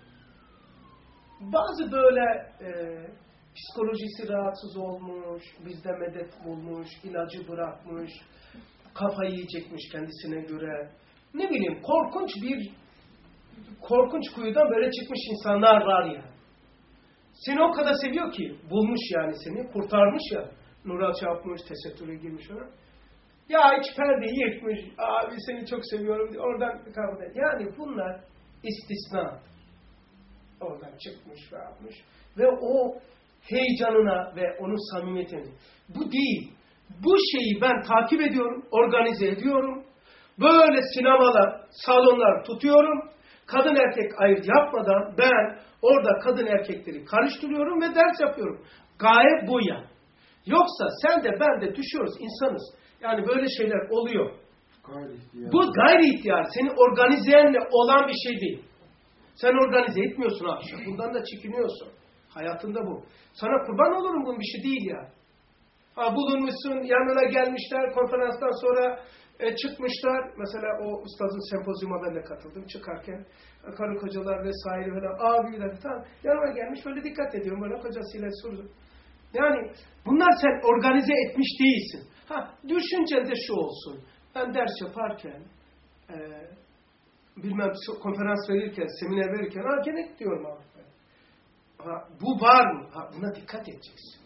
Bazı böyle e, psikolojisi rahatsız olmuş, bizde medet bulmuş, ilacı bırakmış, kafayı yiyecekmiş kendisine göre. Ne bileyim, korkunç bir korkunç kuyudan böyle çıkmış insanlar var ya. Seni o kadar seviyor ki, bulmuş yani seni, kurtarmış ya. Nur'a çarpmış, tesettüre girmiş ona. Ya hiç perdeyi yırtmış, abi seni çok seviyorum diye oradan kavga. Yani bunlar istisna. Oradan çıkmış ve yapmış. Ve o heyecanına ve onun samimiyetine. Bu değil. Bu şeyi ben takip ediyorum, organize ediyorum. Böyle sinemalar, salonlar tutuyorum. Kadın erkek ayırt yapmadan ben orada kadın erkekleri karıştırıyorum ve ders yapıyorum. Gaye bu ya. Yoksa sen de ben de düşüyoruz, insanız. Yani böyle şeyler oluyor. Gayri ihtiyar. Bu gayri ihtiyar. Seni organizeyenle olan bir şey değil. Sen organize etmiyorsun akşam. Bundan da çekiniyorsun. Hayatında bu. Sana kurban olurum, bunun bir şey değil ya. Ha, bulunmuşsun, yanına gelmişler, konferanstan sonra e, çıkmışlar. Mesela o ustazın sempozyuma ben de katıldım çıkarken. Karı kocalar vesaire falan. Abiler tamam. Yanıma gelmiş, böyle dikkat ediyorum. Böyle kocasıyla sordu. Yani bunlar sen organize etmiş değilsin. Ha, düşüncen de şu olsun. Ben ders yaparken e, bilmem konferans verirken, seminer verirken ha gene diyorum abi. Ha, bu var mı? Ha, buna dikkat edeceksin.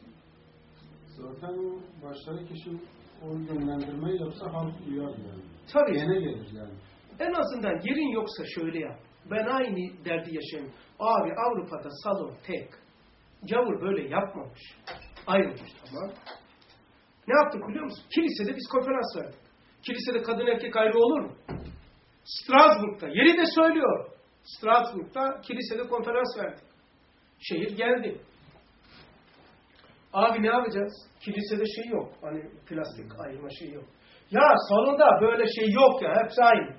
Zaten o baştaki kişi o yönlendirmeyi yapsa halk duyar yani. Tabii. Gene gelir yani. En azından yerin yoksa şöyle yap. Ben aynı derdi yaşayayım. Abi Avrupa'da salon tek. Gavur böyle yapmamış. Ayrılmış, tamam. Ne yaptık biliyor musun? Kilisede biz konferans verdik. Kilisede kadın erkek ayrı olur mu? Strasbourg'da. Yeri de söylüyor. Strasbourg'da kilisede konferans verdik. Şehir geldi. Abi ne yapacağız? Kilisede şey yok. Hani plastik ayırma şeyi yok. Ya salonda böyle şey yok ya. Hepsi aynı.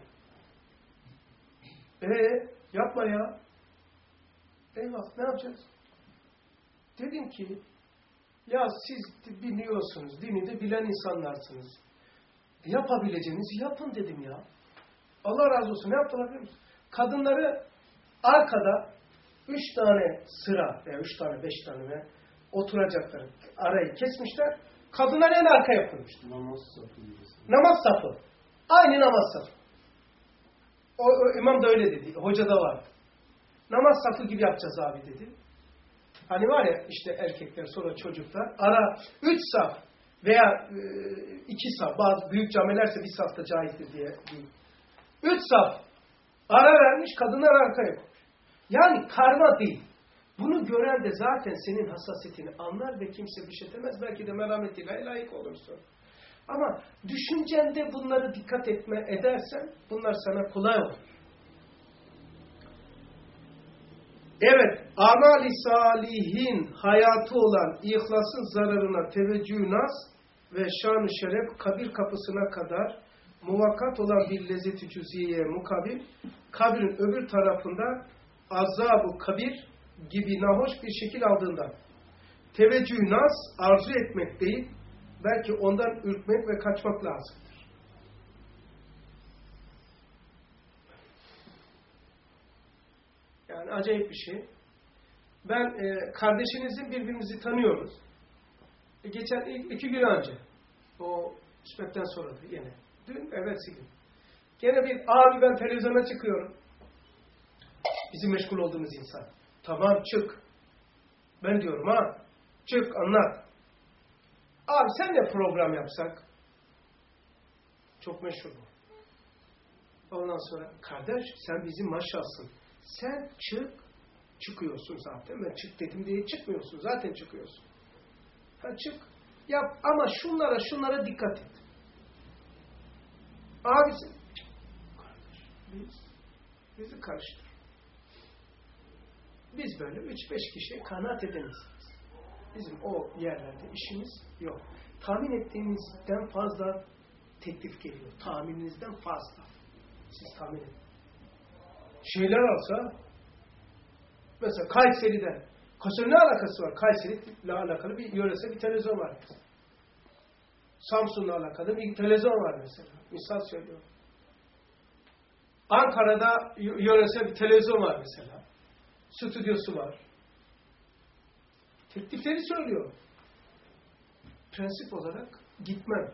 Eee yapma ya. Eyvah ne yapacağız? Dedim ki ya siz biliyorsunuz, dini de bilen insanlarsınız. Yapabileceğinizi yapın dedim ya. Allah razı olsun. Ne yaptılar biliyor musun? Kadınları arkada üç tane sıra veya üç tane, beş tane ve oturacakları arayı kesmişler. Kadınlar en arkaya koymuştu. Namaz safı birisi. Namaz safı. Aynı namaz safı. O, o imam da öyle dedi. Hoca da vardı. Namaz safı gibi yapacağız abi dedi. Hani var ya işte erkekler sonra çocuklar ara üç saf veya e, iki saf, bazı büyük camilerse bir safta caizdir diye değil. Üç saf ara vermiş, kadınlar arkaya koymuş. Yani karma değil. Bunu gören de zaten senin hassasiyetini anlar ve kimse bir şey demez. Belki de merhametiyle layık olursun. Ama düşüncende bunları dikkat etme edersen bunlar sana kolay olur. Evet, amali salihin hayatı olan ihlasın zararına teveccüh nas ve şan-ı şeref kabir kapısına kadar muvakkat olan bir lezzet-i cüziyeye mukabil, kabrin öbür tarafında azab-ı kabir gibi nahoş bir şekil aldığından teveccüh nas arzu etmek değil, belki ondan ürkmek ve kaçmak lazımdır. Yani acayip bir şey. Ben e, kardeşinizin birbirimizi tanıyoruz. E, geçen ilk, iki gün önce o İsmet'ten sonra da yine. Dün, evvelsi gün. Gene bir abi ben televizyona çıkıyorum. Bizim meşgul olduğumuz insan. Tamam çık. Ben diyorum ha. Çık anlat. Abi sen de program yapsak. Çok meşhur bu. Ondan sonra kardeş sen bizim maşalsın. Sen çık. Çıkıyorsun zaten. Ben çık dedim diye çıkmıyorsun. Zaten çıkıyorsun. Ha çık. Yap ama şunlara şunlara dikkat et. Abisi. Kardeş biz Bizi karıştır. Biz böyle üç beş kişiye kanaat edemeyiz. Bizim o yerlerde işimiz yok. Tahmin ettiğinizden fazla teklif geliyor. Tahmininizden fazla. Siz tahmin edin. Şeyler alsa, mesela Kayseri'den, Kayseri ne alakası var? Kayseri'yle alakalı bir yöresel bir televizyon var mesela. Samsun'la alakalı bir televizyon var mesela. Misal söylüyorum. Ankara'da yöresel bir televizyon var mesela. Stüdyosu var. Teklifleri söylüyor. Prensip olarak gitmem.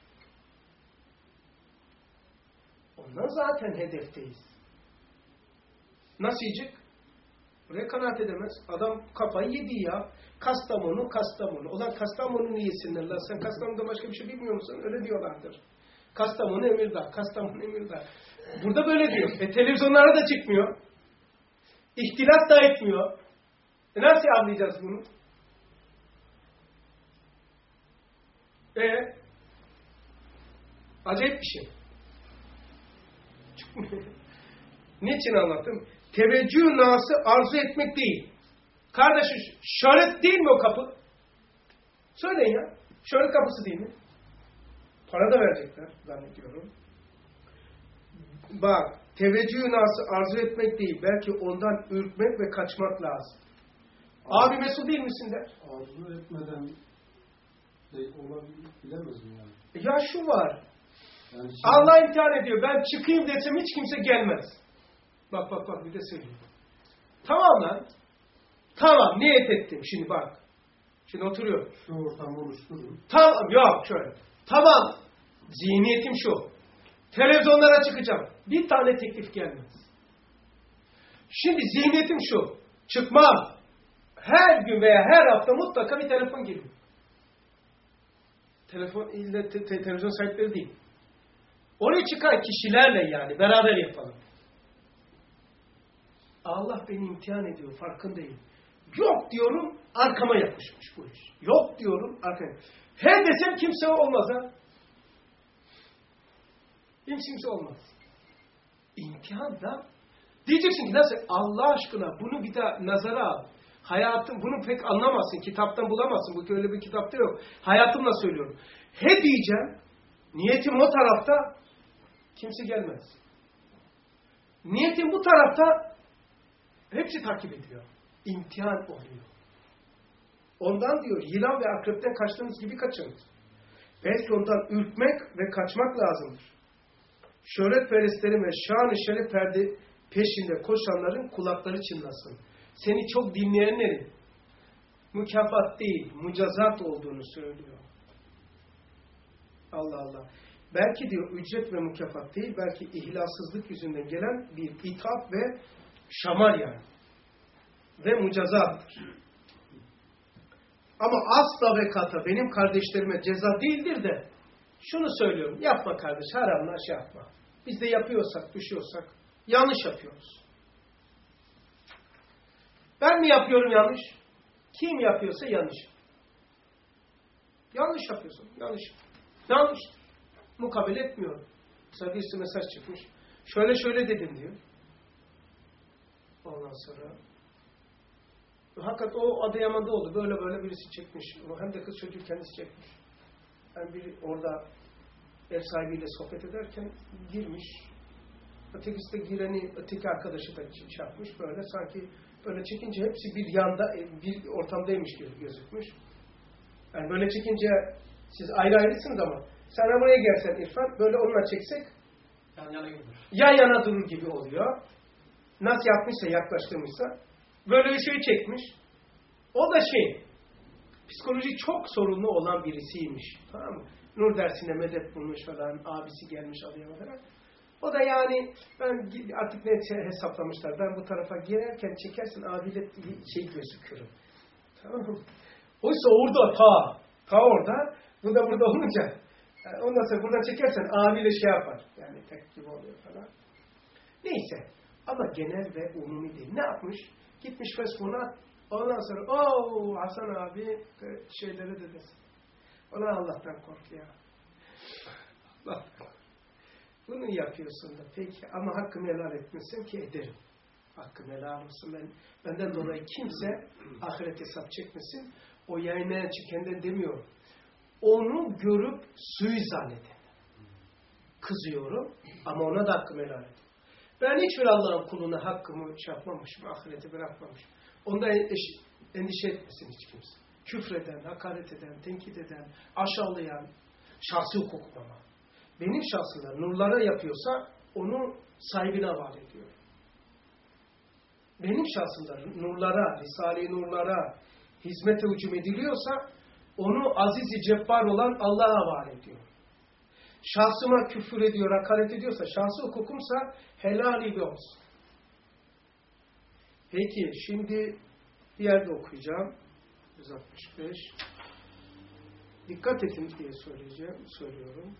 Ondan zaten hedefteyiz. Nasıl yiyecek? Buraya kanaat edemez. Adam kafayı yedi ya. Kastamonu, Kastamonu. O zaman Kastamonu'nu yesinler lan. Sen Kastamonu'da başka bir şey bilmiyor musun? Öyle diyorlardır. Kastamonu Emirdağ, Kastamonu Emirdağ. Burada böyle diyor. E televizyonlara da çıkmıyor. İhtilat da etmiyor. E nasıl anlayacağız bunu? E acayip bir şey. Çıkmıyor. Niçin anlattım? Teveccüh nası arzu etmek değil. Kardeşim şöhret değil mi o kapı? Söyleyin ya. Şöhret kapısı değil mi? Para da verecekler zannediyorum. Bak, teveccüh nası arzu etmek değil. Belki ondan ürkmek ve kaçmak lazım. Abi mesul değil misin der. Arzu etmeden de olabilir, bilemez mi yani? Ya şu var. Yani şimdi... Allah imtihan ediyor. Ben çıkayım desem hiç kimse gelmez. Bak bak bak bir de söyleyeyim. Tamam lan. Tamam niyet ettim. Şimdi bak. Şimdi oturuyor. Şu ortamı oluşturun. Tamam yok şöyle. Tamam. Zihniyetim şu. Televizyonlara çıkacağım. Bir tane teklif gelmez. Şimdi zihniyetim şu. Çıkmam. Her gün veya her hafta mutlaka bir telefon geliyor. Telefon ille te te televizyon sahipleri değil. Oraya çıkan kişilerle yani beraber yapalım. Allah beni imtihan ediyor, farkındayım. Yok diyorum, arkama yapışmış bu iş. Yok diyorum, arkama. He desem kimse olmaz ha. Hiç kimse olmaz. İmtihan da diyeceksin ki nasıl? Allah aşkına bunu bir daha nazara al. Hayatım bunu pek anlamazsın, kitaptan bulamazsın. Bu öyle bir kitapta yok. Hayatımla söylüyorum. He diyeceğim, niyetim o tarafta, kimse gelmez. Niyetim bu tarafta, hepsi takip ediyor. İmtihan oluyor. Ondan diyor, yılan ve akrepten kaçtığınız gibi kaçınız. Belki ondan ürkmek ve kaçmak lazımdır. Şöhretperestlerin ve şan-ı şeref perde peşinde koşanların kulakları çınlasın. Seni çok dinleyenlerin mükafat değil, mücazat olduğunu söylüyor. Allah Allah. Belki diyor ücret ve mükafat değil, belki ihlassızlık yüzünden gelen bir itaat ve şamar yani. Ve mücazattır. Ama asla ve kata benim kardeşlerime ceza değildir de şunu söylüyorum. Yapma kardeş, haramla şey yapma. Biz de yapıyorsak, düşüyorsak yanlış yapıyoruz. Ben mi yapıyorum yanlış? Kim yapıyorsa yanlış. Yanlış yapıyorsun. Yanlış. Yanlış. Mukabele etmiyorum. Mesela birisi mesaj çıkmış. Şöyle şöyle dedim diyor. Ondan sonra hakikat o Adıyaman'da oldu. Böyle böyle birisi çekmiş. Hem de kız çocuğu kendisi çekmiş. Yani biri orada ev sahibiyle sohbet ederken girmiş. Ötekisi de gireni, öteki arkadaşı da şey yapmış. Böyle sanki böyle çekince hepsi bir yanda, bir ortamdaymış gibi gözükmüş. Yani böyle çekince siz ayrı ayrısınız ama sen buraya gelsen İrfan, böyle onunla çeksek Yan yana gibi. yan yana durur gibi oluyor. Nasıl yapmışsa, yaklaştırmışsa böyle bir şey çekmiş. O da şey, psikoloji çok sorunlu olan birisiymiş. Tamam mı? Nur dersine medet bulmuş falan, abisi gelmiş Adıyaman'a. O da yani ben artık ne hesaplamışlar. Ben bu tarafa girerken çekersin abiyle şey gözükürüm. Tamam mı? Oysa orada ta, ta orada, bu da burada olunca yani ondan sonra buradan çekersen abiyle şey yapar. Yani tek gibi oluyor falan. Neyse. Ama genel ve umumi değil. Ne yapmış? Gitmiş Facebook'a. Ondan sonra ooo Hasan abi şeyleri dedi. Ona Allah'tan kork ya. Allah. Bunu yapıyorsun da peki ama hakkımı helal etmesin ki ederim. Hakkımı helal olsun. Ben, benden dolayı kimse ahiret hesap çekmesin. O yayınlayan kendin demiyorum. Onu görüp suizan eden. Kızıyorum ama ona da hakkımı helal ediyorum. Ben hiçbir Allah'ın kuluna hakkımı şey yapmamışım, ahireti bırakmamışım. Ondan endişe etmesin hiç kimse. Küfreden, hakaret eden, tenkit eden, aşağılayan, şahsi hukuklama. Benim şahsımda nurlara yapıyorsa onu sahibine havale ediyor. Benim şahsımda nurlara, Risale-i Nurlara hizmete hücum ediliyorsa onu aziz-i cebbar olan Allah'a havale ediyor. Şahsıma küfür ediyor, hakaret ediyorsa, şahsi hukukumsa helal gibi olsun. Peki, şimdi bir yerde okuyacağım. yüz altmış beş. Dikkat edin diye söyleyeceğim, söylüyorum.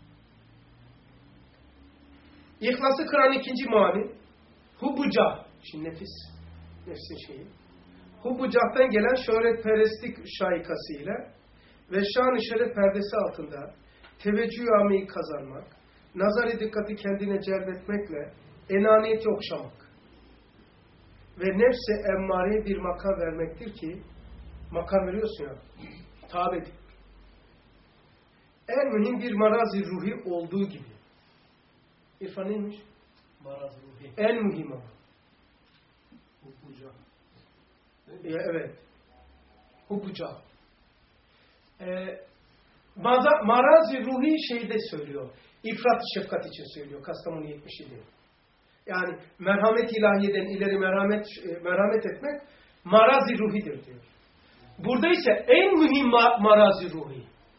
İhlası kıran ikinci mani, hubbucah, şimdi nefis, nefsin şeyi. Hubbucah'tan gelen şöhretperestlik şaikasıyla ve şan-ı şeref perdesi altında teveccüh ameyi kazanmak, nazar-ı dikkati kendine celbetmekle enaniyeti okşamak ve nefse emmareye bir makam vermektir ki, makam veriyorsun ya, tabi ediyor. En mühim bir maraz-ı ruhi olduğu gibi. İrfan neymiş? Maraz ruhi. En mühim ama. Hukkuca. Ya, evet. Hukkuca. Ee, maraz-ı ruhi şeyde söylüyor. İfrat-ı şefkat için söylüyor. Kastamonu yetmiş yedi. Yani merhamet ilahiyeden ileri merhamet merhamet etmek maraz-ı ruhidir diyor. Burada ise en mühim maraz-ı ruhi.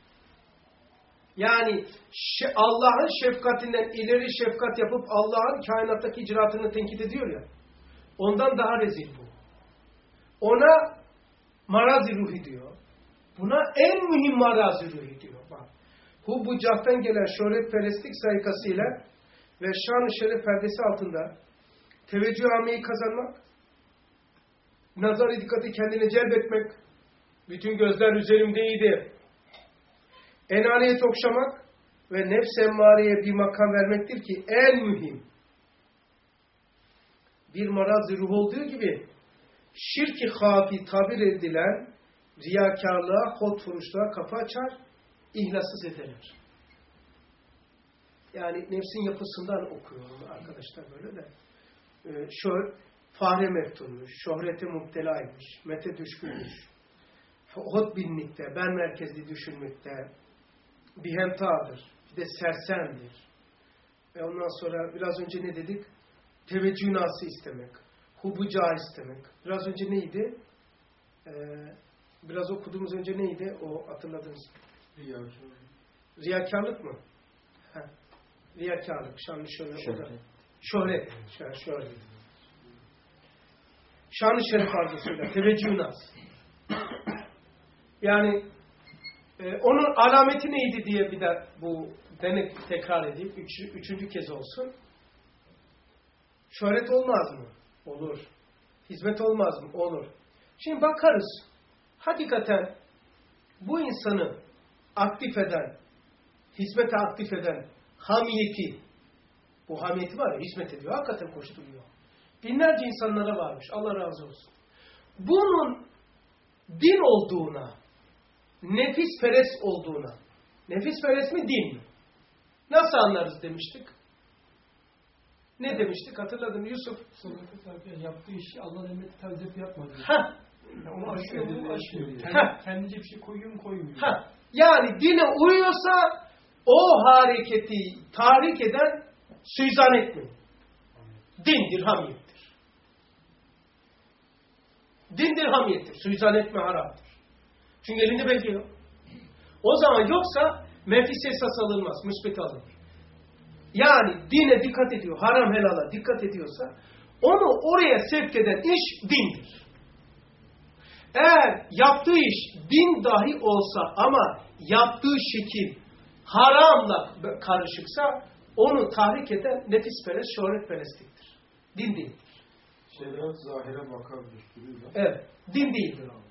Yani Allah'ın şefkatinden ileri şefkat yapıp Allah'ın kainattaki icraatını tenkit ediyor ya. Ondan daha rezil bu. Ona maraz-ı ruhi diyor. Buna en mühim maraz-ı ruhi diyor. Bak. Hubbucah'tan gelen şöhretperestlik saykasıyla ve şan-ı şeref perdesi altında teveccüh ameyi kazanmak, nazar-ı dikkati kendine celbetmek, bütün gözler üzerimdeydi. Enaniyet okşamak ve nefs emmareye bir makam vermektir ki en mühim. Bir maraz-ı ruh olduğu gibi şirk-i hafi tabir edilen riyakarlığa, hotfuruşluğa kapı açar, ihlassız ederler. Yani nefsin yapısından okuyorum arkadaşlar böyle de. Ee, şöyle, fahre meftunmuş, şöhrete mubtelaymış, mete düşkünmüş, hot binlikte, ben merkezli düşünmekte, bihemtadır, bir de sersemdir. Ve ondan sonra biraz önce ne dedik? Teveccüh nası istemek, hubuca istemek. Biraz önce neydi? Ee, biraz okuduğumuz önce neydi? O hatırladınız mı? Riyakarlık. Riyakarlık mı? Ha. Riyakarlık, şanlı şöhret. Şöhret. Şöhret. Şöhret. Şöhret. Şanlı şeref arzusuyla, teveccüh nası. Yani e, onun alameti neydi diye bir de bu denek tekrar edeyim. Üç, üçüncü kez olsun. Şöhret olmaz mı? Olur. Hizmet olmaz mı? Olur. Şimdi bakarız. Hakikaten bu insanı aktif eden, hizmete aktif eden hamiyeti, bu hamiyeti var ya, hizmet ediyor. Hakikaten koşturuyor. Binlerce insanlara varmış. Allah razı olsun. Bunun din olduğuna, nefisperest olduğuna, nefisperest mi din mi? Nasıl anlarız demiştik? Ne demiştik? Hatırladın mı Yusuf? Yaptığı işi Allah'ın emreti tarzı yapmadı. Ha. Yani onu aşıyor mu? Aşmıyor. Ha. Kendice bir şey koyuyor mu? Koymuyor. Ha. Yani dine uyuyorsa o hareketi tahrik eden suizan etmeyin. Dindir, hamiyettir. Dindir, hamiyettir. Suizan etme haramdır. Çünkü elinde bekliyor. O zaman yoksa menfisi esas alınmaz, müsbet alınır. Yani dine dikkat ediyor, haram helala dikkat ediyorsa onu oraya sevk eden iş dindir. Eğer yaptığı iş din dahi olsa ama yaptığı şekil haramla karışıksa onu tahrik eden nefisperest, şöhretperestliktir. Din değildir. Şeriat zahire bakar düsturuyla. Evet, din değildir o.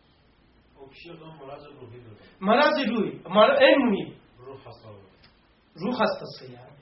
O kişi o zaman maraz ruhidir. Maraz-ı ruhi, mar en mühim. Ruh hastalığı. Ruh hastası yani.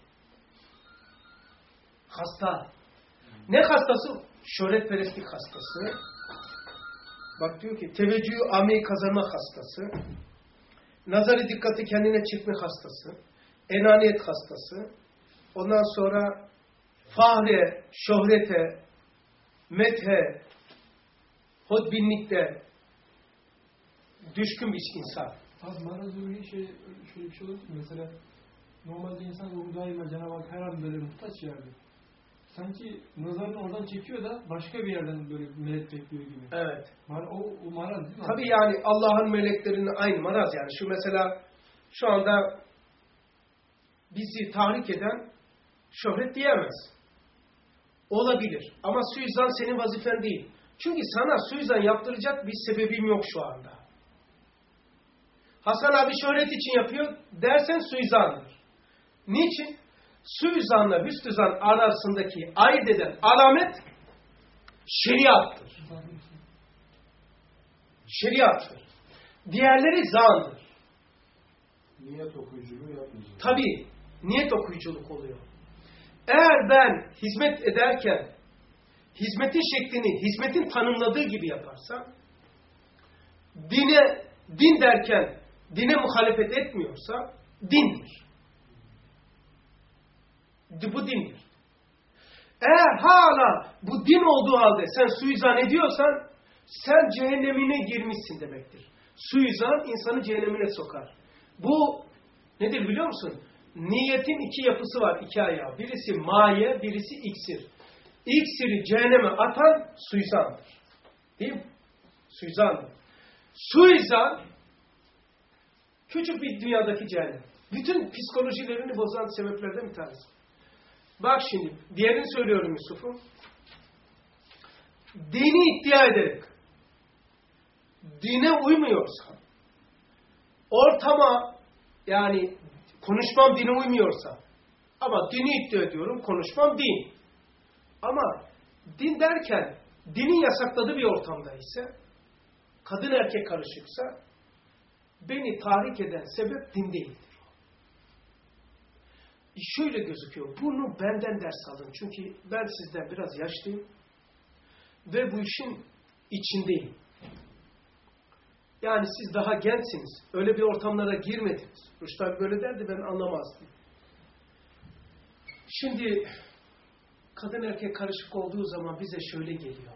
Hasta. Ne hastası? Şöhretperestlik hastası. Bak diyor ki teveccühü ameyi kazanma hastası. Nazarı dikkati kendine çekme hastası. Enaniyet hastası. Ondan sonra fahre, şöhrete, methe, hodbinlikte düşkün bir insan. Az maraz ruhi şey, şöyle bir şey olur ki mesela normalde insan ruhu daima Cenab-ı Hak her an böyle muhtaç yani. Sanki nazarını oradan çekiyor da başka bir yerden böyle melek bekliyor gibi. Evet. O, o maraz değil mi? Tabii yani Allah'ın meleklerinin aynı maraz yani. Şu mesela şu anda bizi tahrik eden şöhret diyemez. Olabilir. Ama suizan senin vazifen değil. Çünkü sana suizan yaptıracak bir sebebim yok şu anda. Hasan abi şöhret için yapıyor dersen suizandır. Niçin? Suizanla hüsnüzan arasındaki ayırt eden alamet şeriattır. Şeriattır. Diğerleri zandır. Niyet okuyuculuğu yapmayacağız. Tabii niyet okuyuculuk oluyor. Eğer ben hizmet ederken hizmetin şeklini hizmetin tanımladığı gibi yaparsam, dine, din derken dine muhalefet etmiyorsa dindir. Bu dindir. Eğer hala bu din olduğu halde sen suizan ediyorsan sen cehennemine girmişsin demektir. Suizan insanı cehennemine sokar. Bu nedir biliyor musun? Niyetin iki yapısı var, iki ayağı. Birisi maye, birisi iksir. İksiri cehenneme atan suizandır. Değil mi? Suizandır. Suizan küçük bir dünyadaki cehennem. Bütün psikolojilerini bozan sebeplerden bir tanesi. Bak şimdi, diğerini söylüyorum Yusuf'um. Dini iddia ederek dine uymuyorsa, ortama yani konuşmam dine uymuyorsa, ama dini iddia ediyorum, konuşmam din. Ama din derken, dinin yasakladığı bir ortamda ise, kadın erkek karışıksa, beni tahrik eden sebep din değildir. Şöyle gözüküyor, bunu benden ders alın. Çünkü ben sizden biraz yaşlıyım ve bu işin içindeyim. Yani siz daha gençsiniz, öyle bir ortamlara girmediniz. Rüştü böyle derdi, ben anlamazdım. Şimdi kadın erkek karışık olduğu zaman bize şöyle geliyor.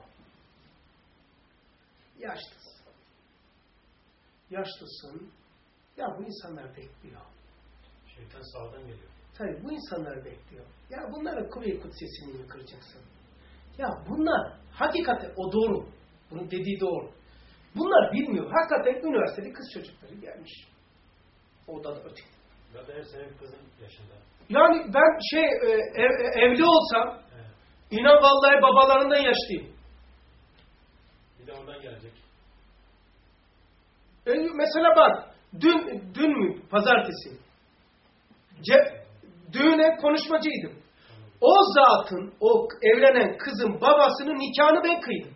Yaşlısın. Yaşlısın. Ya bu insanlar bekliyor. Şeytan sağdan geliyor. Tabii bu insanlar bekliyor. Ya bunların kuvve-i kudsesini mi kıracaksın? Ya bunlar hakikaten o doğru. Bunun dediği doğru. Bunlar bilmiyor. Hakikaten üniversitede kız çocukları gelmiş. Orada da öteki. Zaten her sene kızın yaşında. Yani ben şey ev, evli olsam Evet. inan vallahi babalarından yaşlıyım. Bir de oradan gelecek. E, mesela bak dün, dün mü? Pazartesi. Ce, düğüne konuşmacıydım. O zatın, o evlenen kızın babasının nikahını ben kıydım.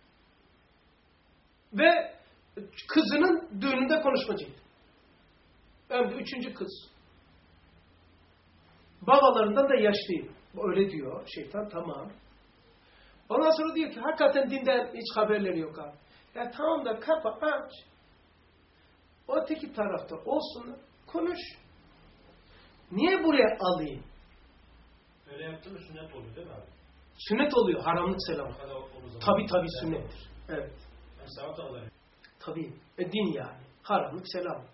Ve kızının düğününde konuşmacıydım. Ben de üçüncü kız. Babalarından da yaşlıyım. Öyle diyor şeytan, tamam. Ondan sonra diyor ki hakikaten dinden hiç haberleri yok abi. Ya tamam da kapa aç. O öteki tarafta olsun, konuş. Niye buraya alayım? Öyle yaptın mı sünnet oluyor değil mi abi? Sünnet oluyor, haramlık selam. Tabii tabii sünnettir. Evet. Ben saat alayım. Tabii. E, din yani. Haramlık selamlık.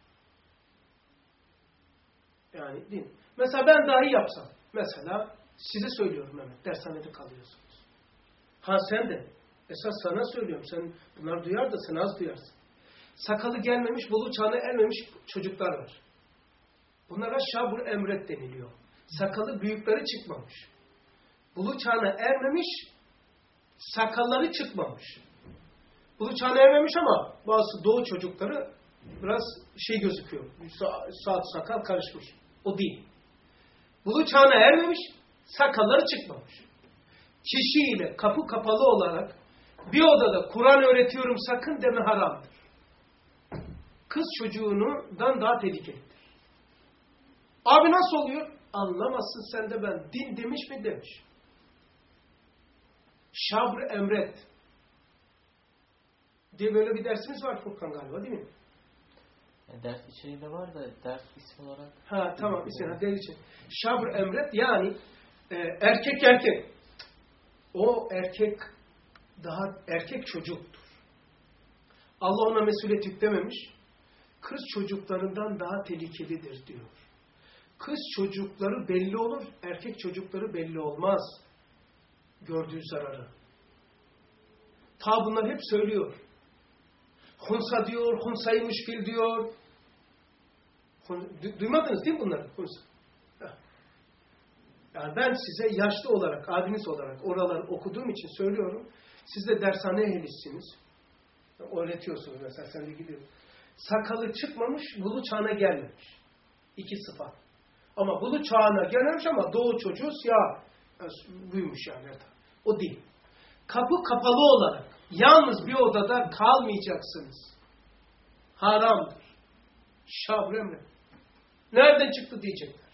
Yani din. Mesela ben dahi yapsam. Mesela size söylüyorum Mehmet. Dershanede kalıyorsunuz. Ha sen de. Esas sana söylüyorum. Sen bunlar duyar da sen az duyarsın. Sakalı gelmemiş, buluğ çağına ermemiş çocuklar var. Bunlara şabur emret deniliyor. Sakalı büyükleri çıkmamış. Buluğ çağına ermemiş, sakalları çıkmamış. Buluğ çağına ermemiş ama bazı doğu çocukları biraz şey gözüküyor. Saat sakal karışmış. O değil. Buluğ çağına ermemiş, sakalları çıkmamış. Kişiyle kapı kapalı olarak bir odada Kur'an öğretiyorum sakın deme haramdır. Kız çocuğundan daha tehlikelidir. Abi nasıl oluyor? Anlamazsın sen de ben. Din demiş mi demiş. Şabr emret diye böyle bir dersimiz var Furkan galiba değil mi? Yani ders içeriği de var da ders ismi olarak. Ha tamam isim ha ders için. Şabr emret yani e, erkek erkek. O erkek daha erkek çocuktur. Allah ona mesuliyet yüklememiş. Kız çocuklarından daha tehlikelidir diyor. Kız çocukları belli olur, erkek çocukları belli olmaz. Gördüğü zararı. Ta bunlar hep söylüyor. Hunsa diyor, hunsayı müşkil diyor. Du- duymadınız değil mi bunları? Hunsa. Yani ben size yaşlı olarak, abiniz olarak oraları okuduğum için söylüyorum. Siz de dershane ehlisiniz. Öğretiyorsunuz mesela, sen de gidiyorsun. Sakalı çıkmamış, bulu çağına gelmemiş. İki sıfat. Ama bulu çağına gelmemiş ama doğu çocuğu siyah. Yani büyümüş yani. O değil. Kapı kapalı olarak yalnız bir odada kalmayacaksınız. Haramdır. Şabremle. Nereden çıktı diyecekler.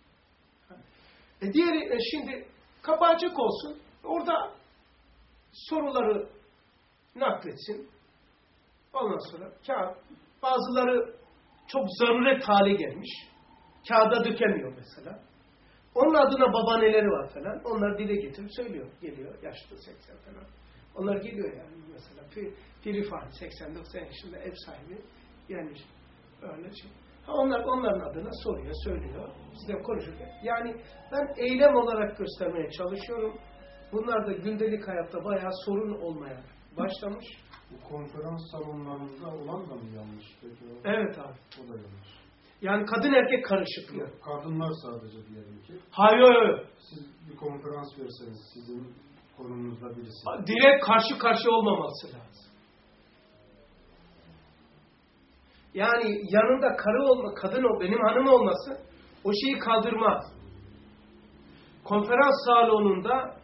E diğeri e şimdi kapı açık olsun. Orada soruları nakletsin. Ondan sonra kağıt. Bazıları çok zaruret hale gelmiş. Kağıda dökemiyor mesela. Onun adına babaanneleri var falan. Onlar dile getirip söylüyor. Geliyor. Yaşlı seksen falan. Onlar geliyor yani mesela. Pirifan seksen doksan yaşında ev sahibi. Yani öyle şey. Ha onlar onların adına soruyor, söylüyor. Size konuşurken. Yani ben eylem olarak göstermeye çalışıyorum. Bunlar da gündelik hayatta bayağı sorun olmaya başlamış. Bu konferans salonlarında olan da mı yanlış peki? O, evet abi. O da yanlış. Yani kadın erkek karışıklığı. Yok, kadınlar sadece diyelim ki. Hayır hayır. Siz bir konferans verseniz sizin konunuzda birisi. Direkt karşı karşı olmaması lazım. Yani yanında karı olma, kadın o benim hanım olması o şeyi kaldırmaz. Konferans salonunda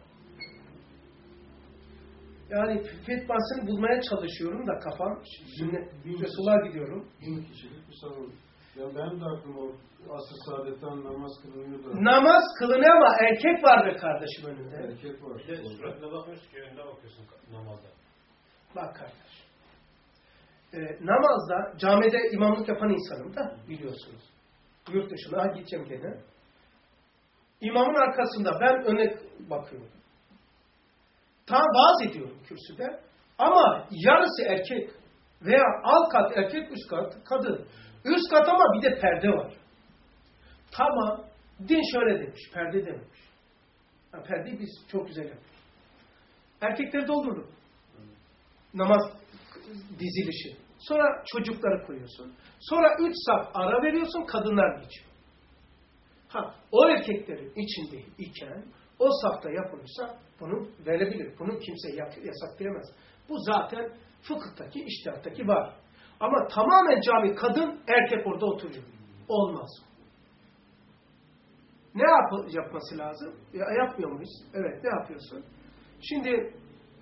yani fetvasını bulmaya çalışıyorum da kafam. Şimdi Resulullah'a gidiyorum. Bin kişilik bir salon. Ya benim de aklıma o asr-ı saadetten namaz kılınıyor da. Namaz kılınıyor ama erkek var be kardeşim önünde. Erkek var. Bir de suratına bakmıyorsun ki önüne bakıyorsun namazda. Bak kardeş. Ee, namazda camide imamlık yapan insanım da biliyorsunuz. Yurt dışına gideceğim gene. İmamın arkasında ben öne bakıyorum. Tam vaaz ediyorum kürsüde. Ama yarısı erkek veya alt kat erkek, üst kat kadın. Üst kat ama bir de perde var. Tamam. Din şöyle demiş. Perde dememiş. Yani perdeyi biz çok güzel yaptık. Erkekleri doldurduk. Namaz dizilişi. Sonra çocukları koyuyorsun. Sonra üç saf ara veriyorsun. Kadınlar geçiyor. Ha, o erkeklerin içinde iken o safta yapılırsa bunu verebilir. Bunu kimse yasaklayamaz. Bu zaten fıkıhtaki, içtihattaki var. Ama tamamen cami kadın, erkek orada oturuyor. Olmaz. Ne yap yapması lazım? Ya, yapmıyor muyuz? Evet, ne yapıyorsun? Şimdi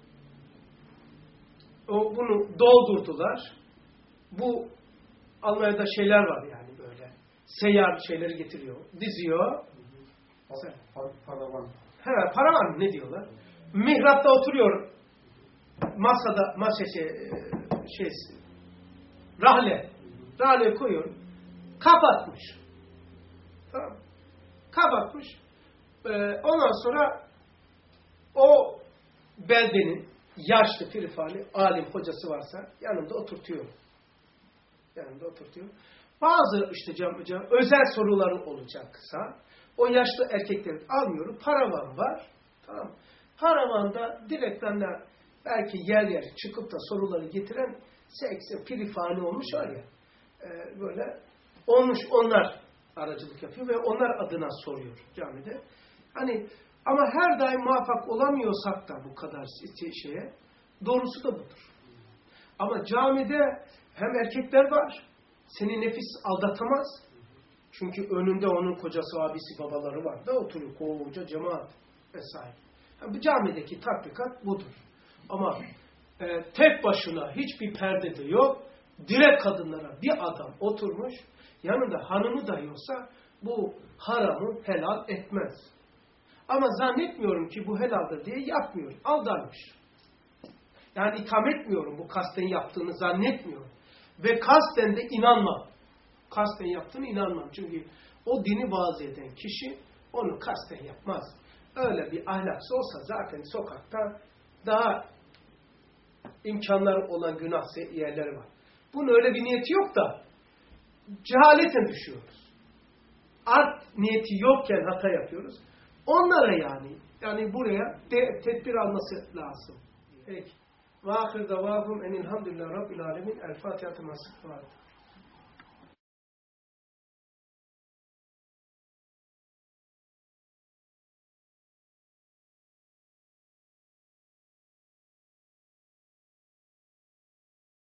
o, bunu doldurdular. Bu Almanya'da şeyler var yani böyle. Seyyar şeyleri getiriyor. Diziyor. Paravan. He, paravan ne diyorlar? Mihrapta oturuyor. Masada, masa şey, şey rahle. Rahle koyuyor. Kapatmış. Tamam. Kapatmış. Ee, ondan sonra o beldenin yaşlı, pirifani, alim hocası varsa yanında oturtuyor. Yanında oturtuyor. Bazı işte cam, cam, özel soruları olacaksa o yaşlı erkekleri almıyorum. Paravan var. Tamam. Paravanda direktmen belki yer yer çıkıp da soruları getiren seksen pirifani olmuş var ya. E, böyle olmuş onlar aracılık yapıyor ve onlar adına soruyor camide. Hani ama her daim muvaffak olamıyorsak da bu kadar şeye doğrusu da budur. Ama camide hem erkekler var. Seni nefis aldatamaz. Çünkü önünde onun kocası, abisi, babaları var da oturuyor. Kovuca cemaat vesaire. Yani bu camideki tatbikat budur. Ama e, tek başına hiçbir perde de yok. Direkt kadınlara bir adam oturmuş. Yanında hanımı dahi olsa bu haramı helal etmez. Ama zannetmiyorum ki bu helaldir diye yapmıyor. Aldanmış. Yani itham etmiyorum bu kasten yaptığını zannetmiyorum. Ve kasten de inanmam. Kasten yaptığını inanmam. Çünkü o dini vaaz eden kişi onu kasten yapmaz. Öyle bir ahlaksız olsa zaten sokakta daha imkanları olan günah yerleri var. Bunun öyle bir niyeti yok da cehaleten düşüyoruz. Art niyeti yokken hata yapıyoruz. Onlara yani yani buraya de, tedbir alması lazım. Peki. Ve ahir davahum enilhamdülillah Rabbil alemin. El Fatiha-tı Masih.